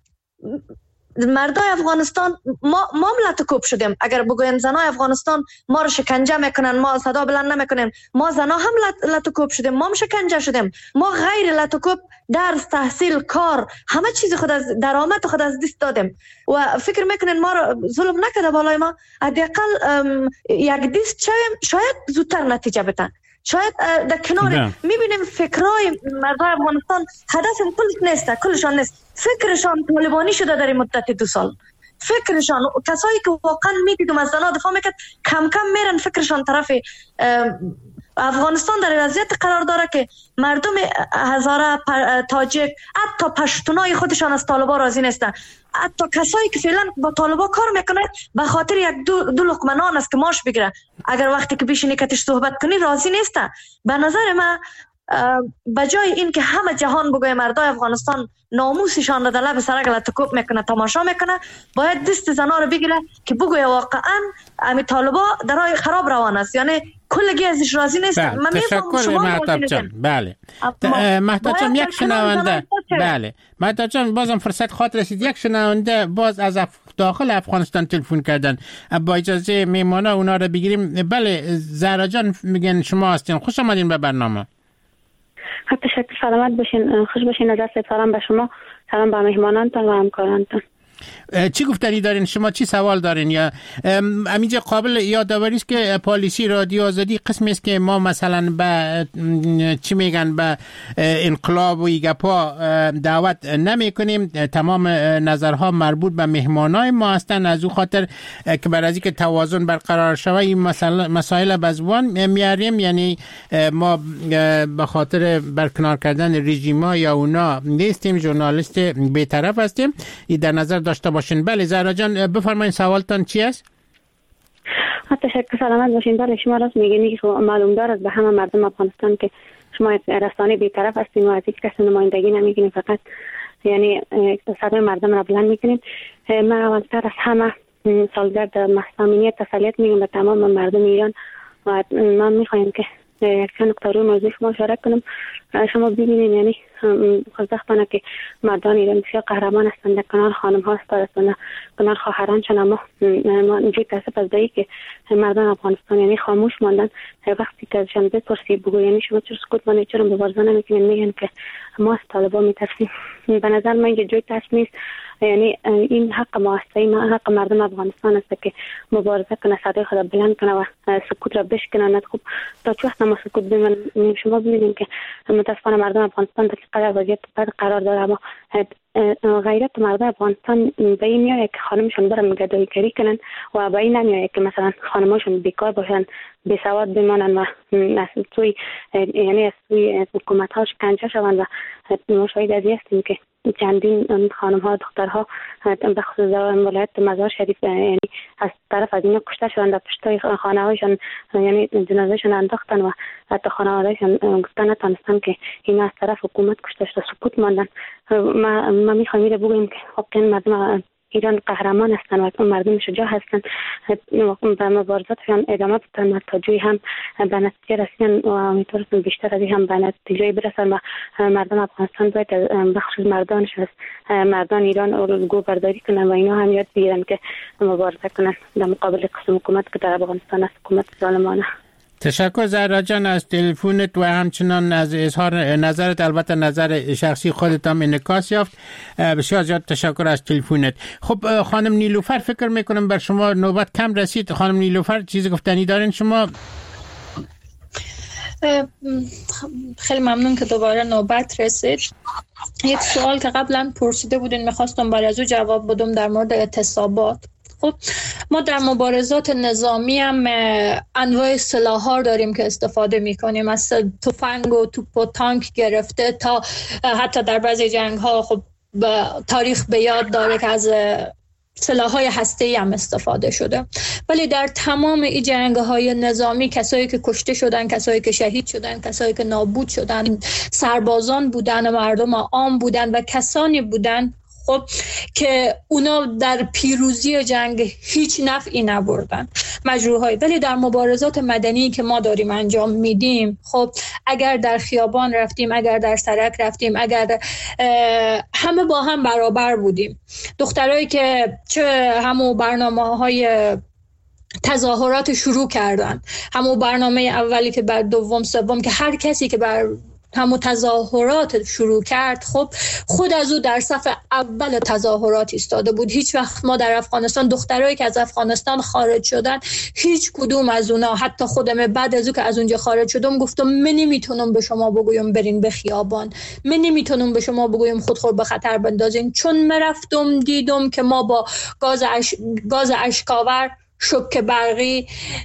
مردای افغانستان ما لطکوب شدیم. اگر بگوین زنای افغانستان ما رو شکنجه میکنن، ما صدا بلند نمیکنیم، ما زنا هم لطکوب شدیم، ما هم شکنجه شدیم. ما غیر لطکوب درس، تحصیل، کار، همه چیز خود از درآمد خود از دست دادیم و فکر میکنین ما رو ظلم نکرده بالای ما. حداقل یک دست شویم، شاید زودتر نتیجه بدن. شاید در کنار میبینیم فکرای مردای افغانستان هدف کلشان نیست. فکرشان طالبانی شده در مدت 2 سال. فکرشان کسایی که واقعا میدیدم از زنا دفاع میکرد کم کم میرن فکرشان طرف افغانستان در وضعیت قرار داره که مردم هزاره، تاجیک، حتی پشتونای خودشان از طالبا راضی نیستن. حتی کسایی که فعلا با طالبا کار میکنه به خاطر یک دو لقمه نان است که ماش بگیره، اگر وقتی که بشینی کتش صحبت کنی راضی نیستن. به نظر من بجای این که همه جهان بگوی مردای افغانستان ناموسشان را در لب سرک لطکوب میکنه، تماشا میکنه، باید دست زنا رو بگیره که بگوی واقعا امی طالبا در راه خراب روان است، یعنی کلگی ازش راضی نیستن. من تشکر مهتاب جان. بله مهتاب جان، یک شنونده. بله مهتاب جان، بازم فرصت خاطر رسید. یک شنونده باز از داخل افغانستان تلفن کردن، با اجازه میمانا اونا رو بگیریم. بله زهرا جان میگن شما هستین، خوش آمدین به برنامه. تشکر، سلامت باشین، خوش باشین. از سلام به شما، سلام به مهمانانتان و همکارانتان. چی گفتنی دارین شما؟ چی سوال دارین؟ یا همینجا قابل یادآوری است که پالیسی رادیو آزادی قسمی است که ما مثلا به چی میگن به انقلاب و ایگپا دعوت نمی کنیم. تمام نظرها مربوط به مهمانای ما هستند. از او خاطر که برای از اینکه توازن برقرار شود این مسائل بزوان میاریم، یعنی ما به خاطر برکنار کردن رژیما یا اونا نیستیم، ژورنالیست بی‌طرف هستیم. این در نظر داشته باشین. بله زهرا جان بفرمایید سوالتان چی است؟ تشکر، سلامت باشین. بله شما راست میگین که معلوم داره به همه مردم افغانستان که شما رسانه بی‌طرف هستین و از هیچ کس نمایندگی نمیگین، فقط یعنی صدای مردم را بلند میکنین. من اولتر از همه سالگرد مهسا امینی تسلیت میگم به تمام مردم ایران و من میخوایم که یک نکته روی موضوع شما اشاره کنم. شما ببینید یعنی خوشبختانه که مردان ایران بسیار قهرمان هستند، در کنار خانم ها هستند، کنار خواهرانشان. اما ما اینجوری تاسف از دایی که مردان افغانستان یعنی خاموش ماندن. وقتی که ازشان بپرسی بگو یعنی شما چرا سکوت مانید، چرا مبارزه نمیکنید، میگن که ما از طالبا میترسیم. به نظر من اینجا جای ترس نیست، یعنی این حق ما است، این حق مردم افغانستان است که مبارزه کنه، صدای خود بلند کنه و سکوت را بشکنه. خب تا چه وقت ما سکوت بمانیم؟ شما ببینید که متاسفانه مردم افغانستان در قدر وضعیت بد قرار داره، اما غیرت مردم افغانستان به این میاد که خانمشون برن گداییگری کنن و به این نمیاد که مثلا خانماشون بیکار باشن، بی سواد بمانن و از سوی یعنی از سوی حکومت ها شکنجه شوند. و ما شاهد از هستیم که چندین خانم ها دخترها به خصوص در ولایت مزار شریف یعنی از طرف از اینا کشته شدند، پشتای خانه هایشان یعنی جنازهشان انداختن و حتی خانوادهشان گفتن نتانستن که اینا از طرف حکومت کشته شده، سکوت ماندن. ما میخوایم میره بگوییم که واقعا مردم ایران قهرمان هستند و مردم شجاع هستند و مبارزاتشان ادامه بدن و تا جایی هم به نتیجه رسیدن و امیدوارم بیشتر از این هم به نتیجه برسن و مردم افغانستان باید بخصوص مردانش از مردان ایران الگو برداری کنن و اینا هم یاد بگیرن که مبارزه کنن در مقابل قسم حکومت که در افغانستان است، حکومت ظالمانه. تشکر زهرا جان از تلفنت و همچنان از اظهار نظرت. البته نظر شخصی خودت هم انعکاس یافت. بسیار زیاد تشکر از تلفنت. خب خانم نیلوفر فکر میکنم بر شما نوبت کم رسید. خانم نیلوفر چیزی گفتنی دارین شما؟ خیلی ممنون که دوباره نوبت رسید. یک سوال که قبلا پرسیده بودین میخواستم برای از او جواب بدم در مورد اعتصابات. خب ما در مبارزات نظامی هم انواع سلاح‌ها داریم که استفاده می‌کنیم، از تفنگ و توپ و تانک گرفته تا حتی در بعضی جنگ‌ها خب تاریخ به یاد داره که از سلاح‌های هسته‌ای هم استفاده شده. ولی در تمام این جنگ‌های نظامی کسایی که کشته شدن، کسایی که شهید شدن، کسایی که نابود شدن، سربازان بودن، مردم عام بودن و کسانی بودن خب که اونا در پیروزی جنگ هیچ نفعی نبردن مجروحای. ولی در مبارزات مدنی که ما داریم انجام میدیم، خب اگر در خیابان رفتیم، اگر در سرک رفتیم، اگر همه با هم برابر بودیم. دخترایی که چه همون برنامه‌های تظاهرات شروع کردن، همون برنامه اولی که بر دوم سوم که هر کسی که بر همون تظاهرات شروع کرد، خب خود از او در صف اول تظاهرات ایستاده بود. هیچ وقت ما در افغانستان دخترایی که از افغانستان خارج شدن، هیچ کدوم از اونا، حتی خودم بعد از او که از اونجا خارج شدم گفتم من نمیتونم به شما بگویم برین به خیابان، من نمیتونم به شما بگویم خودخور به خطر بندازین، چون من رفتم دیدم که ما با گاز اشکاور، شوک برقی،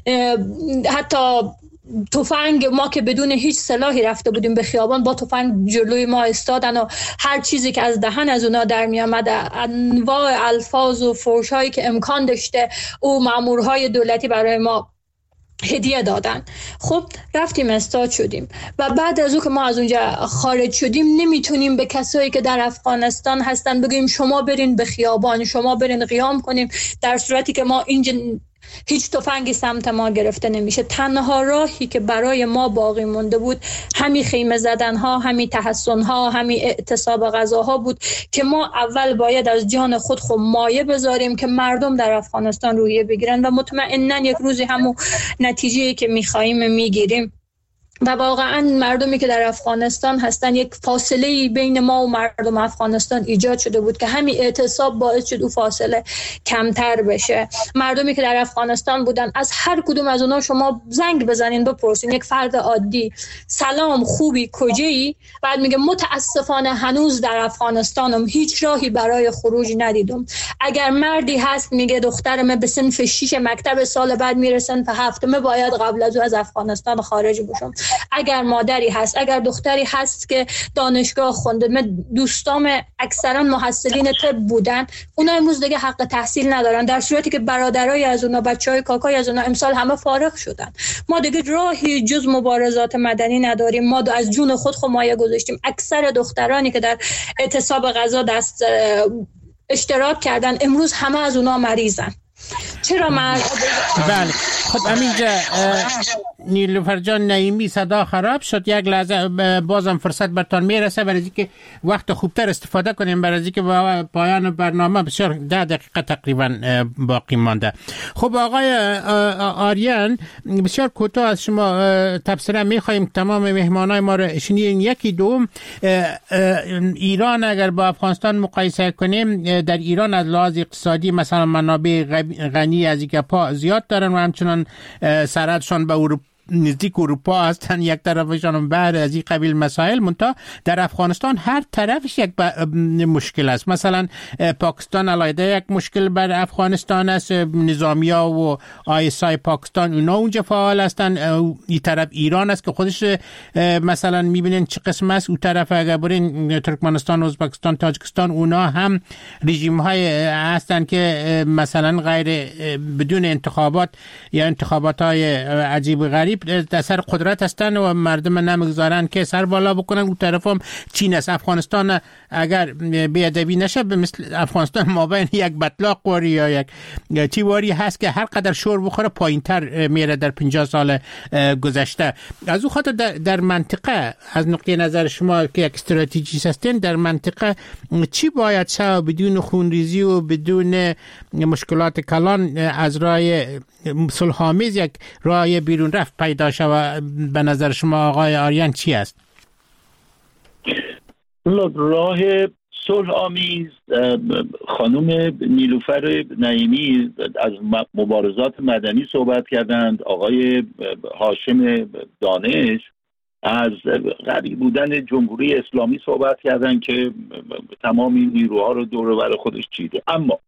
حتی تفنگ، ما که بدون هیچ سلاحی رفته بودیم به خیابان، با تفنگ جلوی ما استادن و هر چیزی که از دهن از اونا در می آمد، انواع الفاظ و فحش‌هایی که امکان داشته او مامورهای دولتی برای ما هدیه دادن. خب رفتیم استاد شدیم و بعد از او که ما از اونجا خارج شدیم نمیتونیم به کسایی که در افغانستان هستن بگیم شما برین به خیابان، شما برین قیام کنیم، در صورتی که ما اینجا هیچ تفنگی سمت ما گرفته نمیشه. تنها راهی که برای ما باقی مونده بود همین خیمه زدن ها، همین تحصن ها، همین اعتصاب غذاها بود که ما اول باید از جان خود مایه بذاریم که مردم در افغانستان روحیه بگیرن و مطمئناً یک روزی همون نتیجه‌ای که می‌خوایم میگیریم. و واقعا مردمی که در افغانستان هستن، یک فاصله بین ما و مردم افغانستان ایجاد شده بود که همین اعتصاب باعث شد او فاصله کمتر بشه. مردمی که در افغانستان بودن، از هر کدوم از اونا شما زنگ بزنین بپرسین، یک فرد عادی سلام خوبی کجایی، بعد میگه متاسفانه هنوز در افغانستانم، هیچ راهی برای خروج ندیدم. اگر مردی هست میگه دخترم به صنف 6 مکتب سال بعد میرسن به 7 باید قبل از او از افغانستان خارج بشم. اگر مادری هست، اگر دختری هست که دانشگاه خونده، من دوستام اکثرا محصلین طب بودن، اونا امروز دیگه حق تحصیل ندارن، در صورتی که برادرای از اونا، بچهای کاکای از اونا امسال همه فارغ شدن. ما دیگه راهی جز مبارزات مدنی نداریم. ما از جون خود مایه گذاشتیم. اکثر دخترانی که در اعتصاب غذا دست اشتراک کردن امروز همه از اونا مریضن. چرا بله. خب همینجا نیلوفر جان نعیمی صدا خراب شد، یک لحظه بازم فرصت برتان میرسه برای اینکه وقت خوبتر استفاده کنیم، برای اینکه پایان برنامه بسیار 10 دقیقه تقریبا باقی مانده. خب آقای آریان، بسیار کوتاه از شما تبصره میخوایم، تمام مهمانای ما رو شنیدین. یکی دوم، ایران اگر با افغانستان مقایسه کنیم، در ایران از لحاظ اقتصادی مثلا منابع غنی از اینکه پا زیاد دارن و همچنان سرحدشان به نزدیک اروپا هستن، یک طرفشان بحر، از این قبیل مسائل. منتها در افغانستان هر طرفش یک مشکل است. مثلا پاکستان علیه یک مشکل بر افغانستان است، نظامیا و آیسای پاکستان اونا اونجا فعال هستن. این طرف ایران است که خودش مثلا میبینین چه قسم است. اون طرف اگر برین ترکمنستان، ازبکستان، تاجیکستان، اونا هم رژیم های هستن که مثلا غیر بدون انتخابات یا انتخابات های عجیب غریب در سر قدرت هستن و مردم نمیگذارن که سر بالا بکنن. اون طرف هم چین است. افغانستان اگر بی‌ادبی نشه مثل افغانستان مابین یک بطلاق واری یا یک چیواری هست که هر قدر شور بخوره پایینتر میره در 50 سال گذشته. از اون خاطر در منطقه، از نقطه نظر شما که یک استراتژیست هستین، در منطقه چی باید شود بدون خونریزی و بدون مشکلات کلان از راه صلح‌آمیز یک راه بیرون رفت پیدا شود؟ به نظر شما آقای آریان چی است؟ راه صلح آمیز، خانم نیلوفر نعیمی از مبارزات مدنی صحبت کردند، آقای هاشم دانش از قوی بودن جمهوری اسلامی صحبت کردند که تمام نیروها رو دور و بر خودش چیده. اما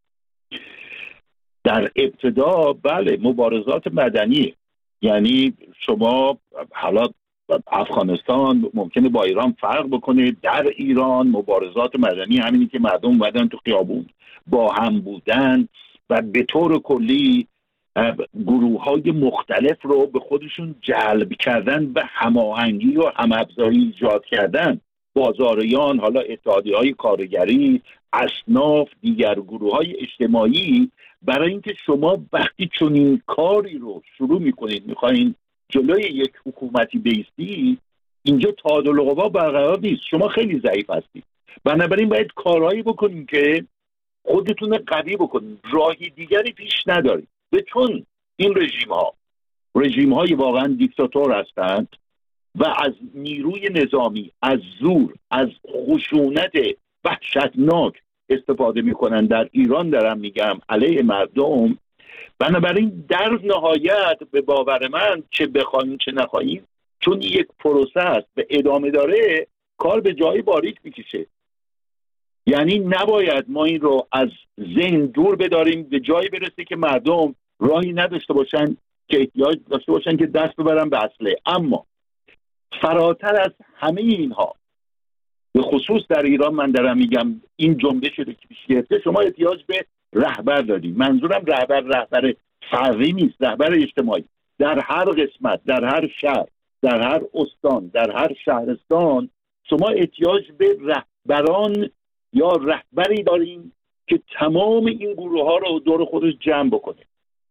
در ابتدا بله مبارزات مدنی، یعنی شما حالا افغانستان ممکنه با ایران فرق بکنه، در ایران مبارزات مدنی همینی که مردم اومدن تو خیابون با هم بودن و به طور کلی گروه‌های مختلف رو به خودشون جلب کردن، به هماهنگی و هم‌افزایی ایجاد کردن. بازاریان، حالا اتحادیه‌های کارگری، اصناف، دیگر گروه‌های اجتماعی، برای اینکه شما وقتی چنین کاری رو شروع میکنید، میخواین جلوی یک حکومتی بیستی، اینجا تعادل قوا برقرار نیست، شما خیلی ضعیف هستید. بنابراین باید کارهایی بکنید که خودتون قوی بکنید، راهی دیگری پیش ندارید. به چون این رژیم های واقعا دیکتاتور هستند و از نیروی نظامی، از زور، از خشونت وحشتناک استفاده میکنن. در ایران دارم میگم، علیه مردم. بنابراین در نهایت به باور من، چه بخوایم چه نخواهیم، چون یک پروسه است به ادامه داره، کار به جای باریک میکشه. یعنی نباید ما این رو از ذهن دور بداریم، به جایی برسه که مردم راهی نداشته باشن، که احتیاج داشته باشن که دست ببرن به اسلحه. اما فراتر از همه اینها، به خصوص در ایران من دارم میگم، این جنبش رو که پیش گرفته، شما احتیاج به رهبر دارید. منظورم رهبر فردی نیست، رهبر اجتماعی. در هر قسمت، در هر شهر، در هر استان، در هر شهرستان شما احتیاج به رهبران یا رهبری دارین که تمام این گروه ها رو دور خودش جمع بکنه،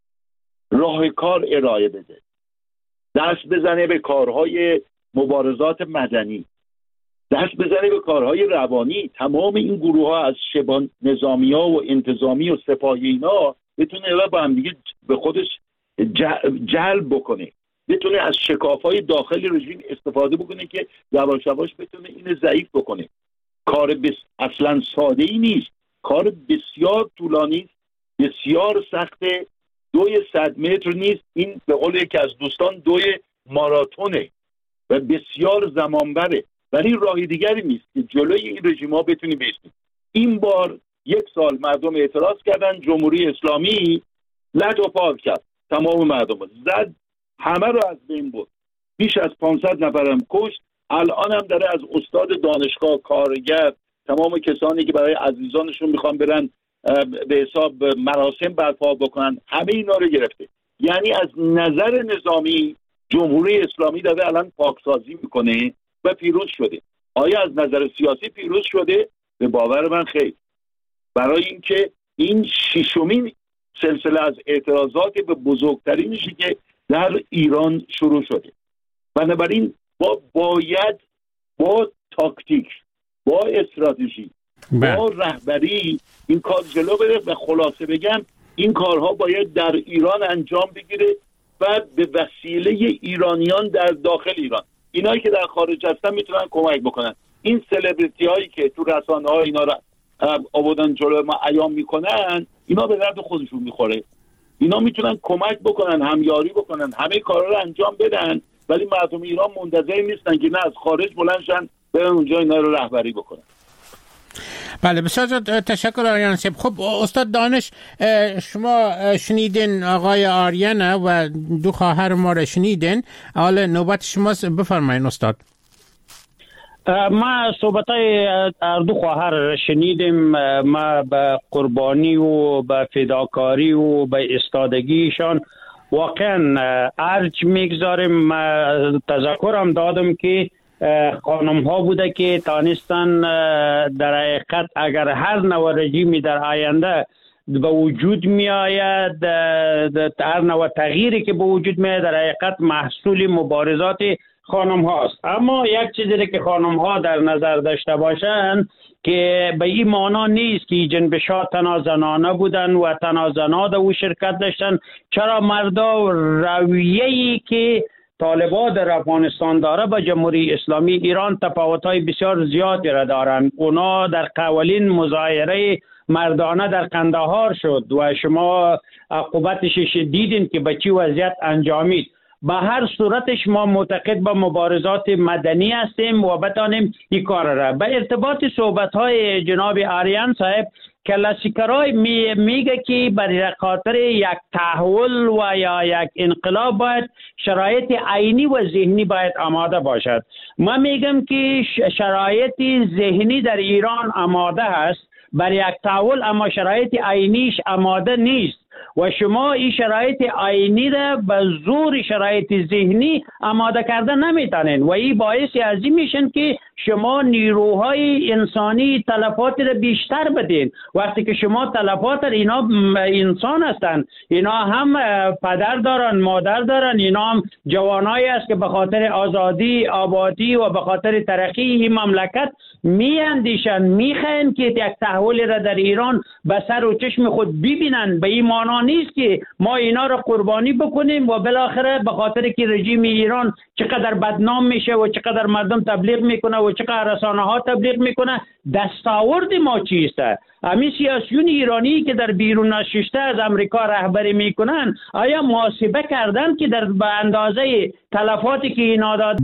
راه کار ارائه بده، دست بزنه به کارهای مبارزات مدنی، دست بزنه به کارهای روانی. تمام این گروه ها از شبان نظامی ها و انتظامی و سپاهی اینا بتونه با هم دیگه به خودش جلب بکنه، بتونه از شکافهای داخل رژیم استفاده بکنه که یواش یواش بتونه اینو ضعیف بکنه. کار اصلا ساده ای نیست، کار بسیار طولانی است، بسیار سخته. 200 متر نیست، این به قول یکی از دوستان 2 ماراتونه و بسیار زمان بره، ولی راه دیگری نیست که جلوی این رژیم ها بتونیم بیستیم. این بار 1 سال مردم اعتراض کردن، جمهوری اسلامی لج و پار کرد، تمام مردم زد، همه رو از بین برد، بیش از 500 نفرم کشت. الان هم داره از استاد دانشگاه، کارگر، تمام کسانی که برای عزیزانشون میخوان برن به حساب مراسم برپا بکنن، همه اینا رو گرفته. یعنی از نظر نظامی جمهوری اسلامی داره الان پاکسازی میکنه و پیروز شده. آیا از نظر سیاسی پیروز شده؟ به باور من خیر. برای اینکه این 6مین سلسله از اعتراضات به بزرگترینشی که در ایران شروع شده. بنابراین باید با تاکتیک، با استراتژی، با رهبری این کار جلو بره. و خلاصه بگم این کارها باید در ایران انجام بگیره و به وسیله ایرانیان در داخل ایران، اینایی که در خارج هستن میتونن کمک بکنن. این سلبریتی هایی که تو رسانه ها اینا رو آوردن جلو ما عیان میکنن، اینا به درد خودشون میخوره. اینا میتونن کمک بکنن، همیاری بکنن، همه کارا رو انجام بدن، ولی مردم ایران منتظر نیستن که نه از خارج بلندشن برن اونجا اینا رو رهبری بکنن. بله، بسیار تشکر آریان صاحب. خب استاد دانش، شما شنیدین آقای آریان و 2 خواهر ما را شنیدین، حالا نوبت شماست، بفرمایید استاد. ما صحبتای 2 خواهر شنیدیم. ما به قربانی و به فداکاری و به استادگیشان واقعا ارج میگذاریم. ما تذکرم دادم که خانم ها بوده که تانستن در حقیقت اگر هر نوع رژیمی در آینده به وجود می آید، هر نوع تغییری که به وجود می آید در حقیقت محصول مبارزات خانم هاست. اما یک چیزی که خانم ها در نظر داشته باشند که به این معنا نیست که جنبشات تنها زنانه بودن و تنها زنان در او شرکت داشتن. چرا مردا رویه‌ای که طالبان در افغانستان داره با جمهوری اسلامی ایران تفاوت‌های بسیار زیادی را دارند. اونا در قوالین مظاهره مردانه در قندهار شد و شما عقوبتش دیدین که به چی وضعیت انجامید. به هر صورتش ما معتقد به مبارزات مدنی هستیم و بتانیم این کار را. به ارتباط صحبت‌های جناب آریان صاحب، کلاسیکرای میگه که برای خاطر یک تحول و یا یک انقلاب باید شرایط عینی و ذهنی باید آماده باشد. من میگم که شرایط ذهنی در ایران آماده است برای یک تحول، اما شرایط عینیش آماده نیست و شما این شرایط آینی را به زور شرایط ذهنی آماده کرده نمیتونین و این باعث از این میشن که شما نیروهای انسانی تلفات را بیشتر بدین. وقتی که شما تلفات اینا انسان هستن، اینا هم پدر دارن، مادر دارن، اینا هم جوانایی است که به خاطر آزادی، آبادی و به خاطر ترقی این مملکت میاندیشن، میخواین که یک تحول را در ایران به سر و چشم خود ببینن. به این معنا نیست که ما اینا را قربانی بکنیم و بالاخره به خاطر که رژیم ایران چقدر بدنام میشه و چقدر مردم تبلیغ میکنه و چقدر رسانه ها تبلیغ میکنه، دستاورد ما چیست؟ همین سیاسیون ایرانی که در بیرون نشسته از امریکا رهبری میکنن آیا محاسبه کردن که در به اندازه تلفاتی که اینا داد؟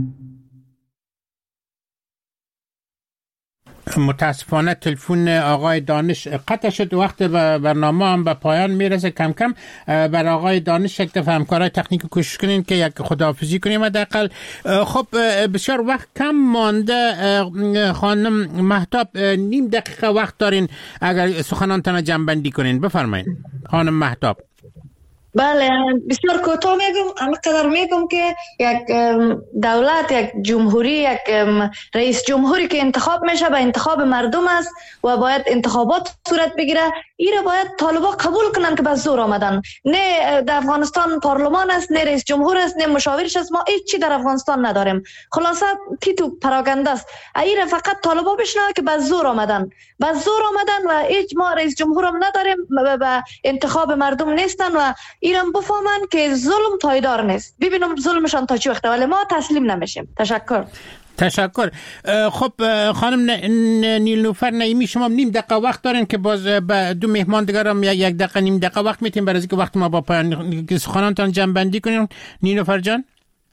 متاسفانه تلفن آقای دانش قطع شد. وقت برنامه هم به پایان میرسه. کم کم بر آقای دانش یک دفعه همکارای تکنیک کوشش کنین که یک خداحافظی کنیم حداقل. خب بسیار وقت کم مانده. خانم مهتاب نیم دقیقه وقت دارین اگر سخنانتان جمع بندی کنین. بفرمایید خانم مهتاب. بله بسیار کوتاه میگم. همینقدر میگم که یک دولت، یک جمهوری، یک رئیس جمهوری که انتخاب میشه به انتخاب مردم است و باید انتخابات صورت بگیره. ایره باید طالبا قبول کنن که به زور آمدن. نه در افغانستان پارلمان است، نه رئیس جمهور است، نه مشاورش است. ما هیچ چی در افغانستان نداریم. خلاصه تیتو پراگنده است. ایره فقط طالبا بشنوه که به زور آمدن، به زور آمدن و هیچ ما رئیس جمهور هم نداریم، به انتخاب مردم نیستن و ایران بفهمن که ظلم پایدار نیست. ببینم ظلمشان تا چه وقته، ولی ما تسلیم نمیشیم. تشکر. خب خانم نیلوفر نعیمی، شما نیم دقیقه وقت دارین که باز به دو مهمان دیگر هم یک دقیقه نیم دقیقه وقت میتیم برای اینکه وقت ما با پایان سخنانتان جمع بندی کنیم. نیلوفر جان.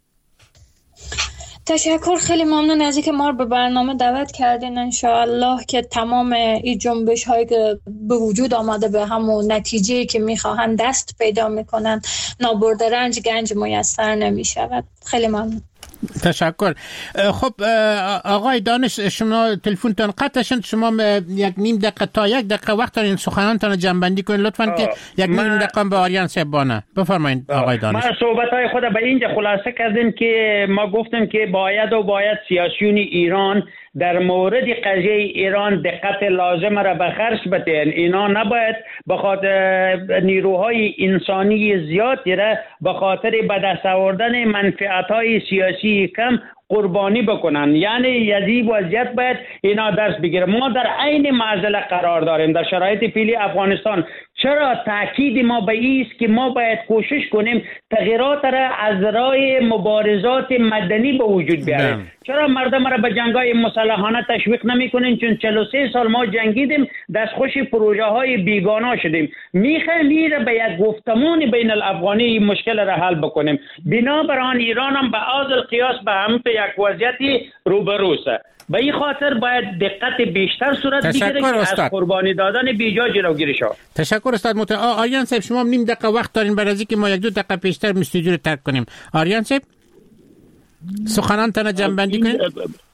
تشکر، خیلی ممنون از اینکه ما رو به برنامه دعوت کردین. انشاءالله که تمام این جنبش هایی که به وجود آمده به همون نتیجه که میخواهن دست پیدا میکنن، نابرده رنج گنج میسر نمیشود. خیلی ممنون. تشکر. خب آقای دانش، شما تلفنتون قطع شد. شما یک نیم دقیقه تا یک دقیقه وقت دارین سخنانتان جمع بندی کنید لطفاً که یک نیم دقیقه به آریان صاحبانه. بفرمایید آقای دانش. ما صحبت‌های خود به اینجا خلاصه کردیم که ما گفتیم که باید سیاسیون ایران در مورد قضیه ایران دقت لازم را به خرج بدهند. اینا نباید به خاطر نیروهای انسانی زیادی را به خاطر به دست آوردن منفعت‌های سیاسی کم قربانی بکنن. یعنی یزی وضعیت باید اینا درس بگیره. ما در عین معضله قرار داریم در شرایط فعلی افغانستان. چرا تاکید ما به این است که ما باید کوشش کنیم تغییرات را از راه مبارزات مدنی به وجود بیاریم؟ چرا مردم را به جنگ‌های مسلحانه تشویق نمی‌کنیم؟ چون 43 سال ما جنگیدیم، دستخوش پروژه های بیگانه شدیم. میخوایم این را به یک گفتمان بین الافغانی مشکل را حل بکنیم. بنابراین ایران هم به عادل قیاس به همین یک وضعیتی روبروست. به این خاطر باید دقت بیشتر صورت بگیره که از قربانی دادن بیجا جلوگیری شود. تشکر استاد. آریان صاحب شما نیم دقیقه وقت دارین برای اینکه ما یک دو دقیقه پیشتر استودیو رو ترک کنیم. آریان صاحب سخنانتان جمع بندی کنید.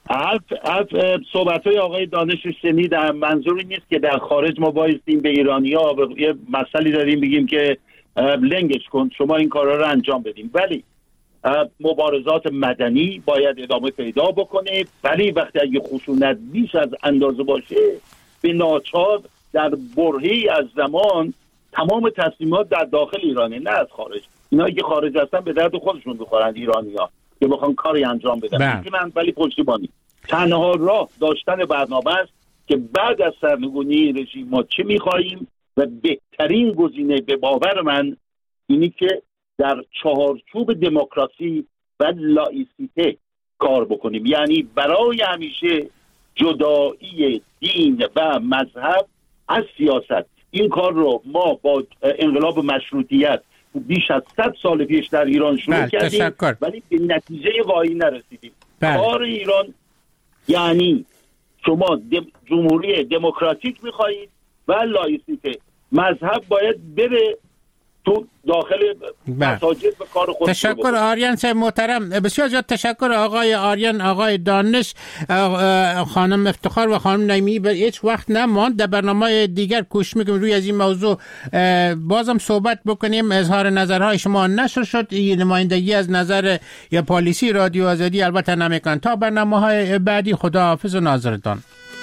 صحبت‌های آقای دانش شنیدم. منظوری نیست که در خارج ما بایستیم به ایرانی‌ها یه مسئله داریم بگیم که لنگش کن شما این کارا رو انجام بدیم، ولی مبارزات مدنی باید ادامه پیدا بکنه. ولی وقتی اگه خشونت بیش از اندازه باشه به ناچار در برهه‌ای از زمان تمام تصمیمات در داخل ایرانه، نه از خارج. اینا که خارج هستن به درد خودشون بخورن ایرانی‌ها که بخوان کاری انجام بدن میتونن، ولی پشتیبانی. تنها راه داشتن برنامه است که بعد از سرنگونی رژیم ما چه می‌خوایم و بهترین گزینه به باور من اینی که در چهارچوب دموکراسی و لایسیته کار بکنیم. یعنی برای همیشه جدایی دین و مذهب از سیاست. این کار رو ما با انقلاب مشروطیت بیش از 100 سال پیش در ایران شروع کردیم، ولی به نتیجه واهی نرسیدیم. کار ایران یعنی شما جمهوری دموکراتیک میخواهید و لایسیته. مذهب باید بره تو داخل مساجد به کار خود. تشکر آریان صاحب محترم، بسیار زیاد تشکر آقای آریان، آقای دانش، خانم افتخار و خانم نعیمی. به هیچ وقت نماند، در برنامه دیگر کوشش میکنیم روی از این موضوع بازم صحبت بکنیم. اظهار نظرهای شما نشر شد، نمایندگی از نظر یا پالیسی رادیو آزادی البته نمیکن. تا برنامه‌های بعدی، خدا حافظ و ناظرتان.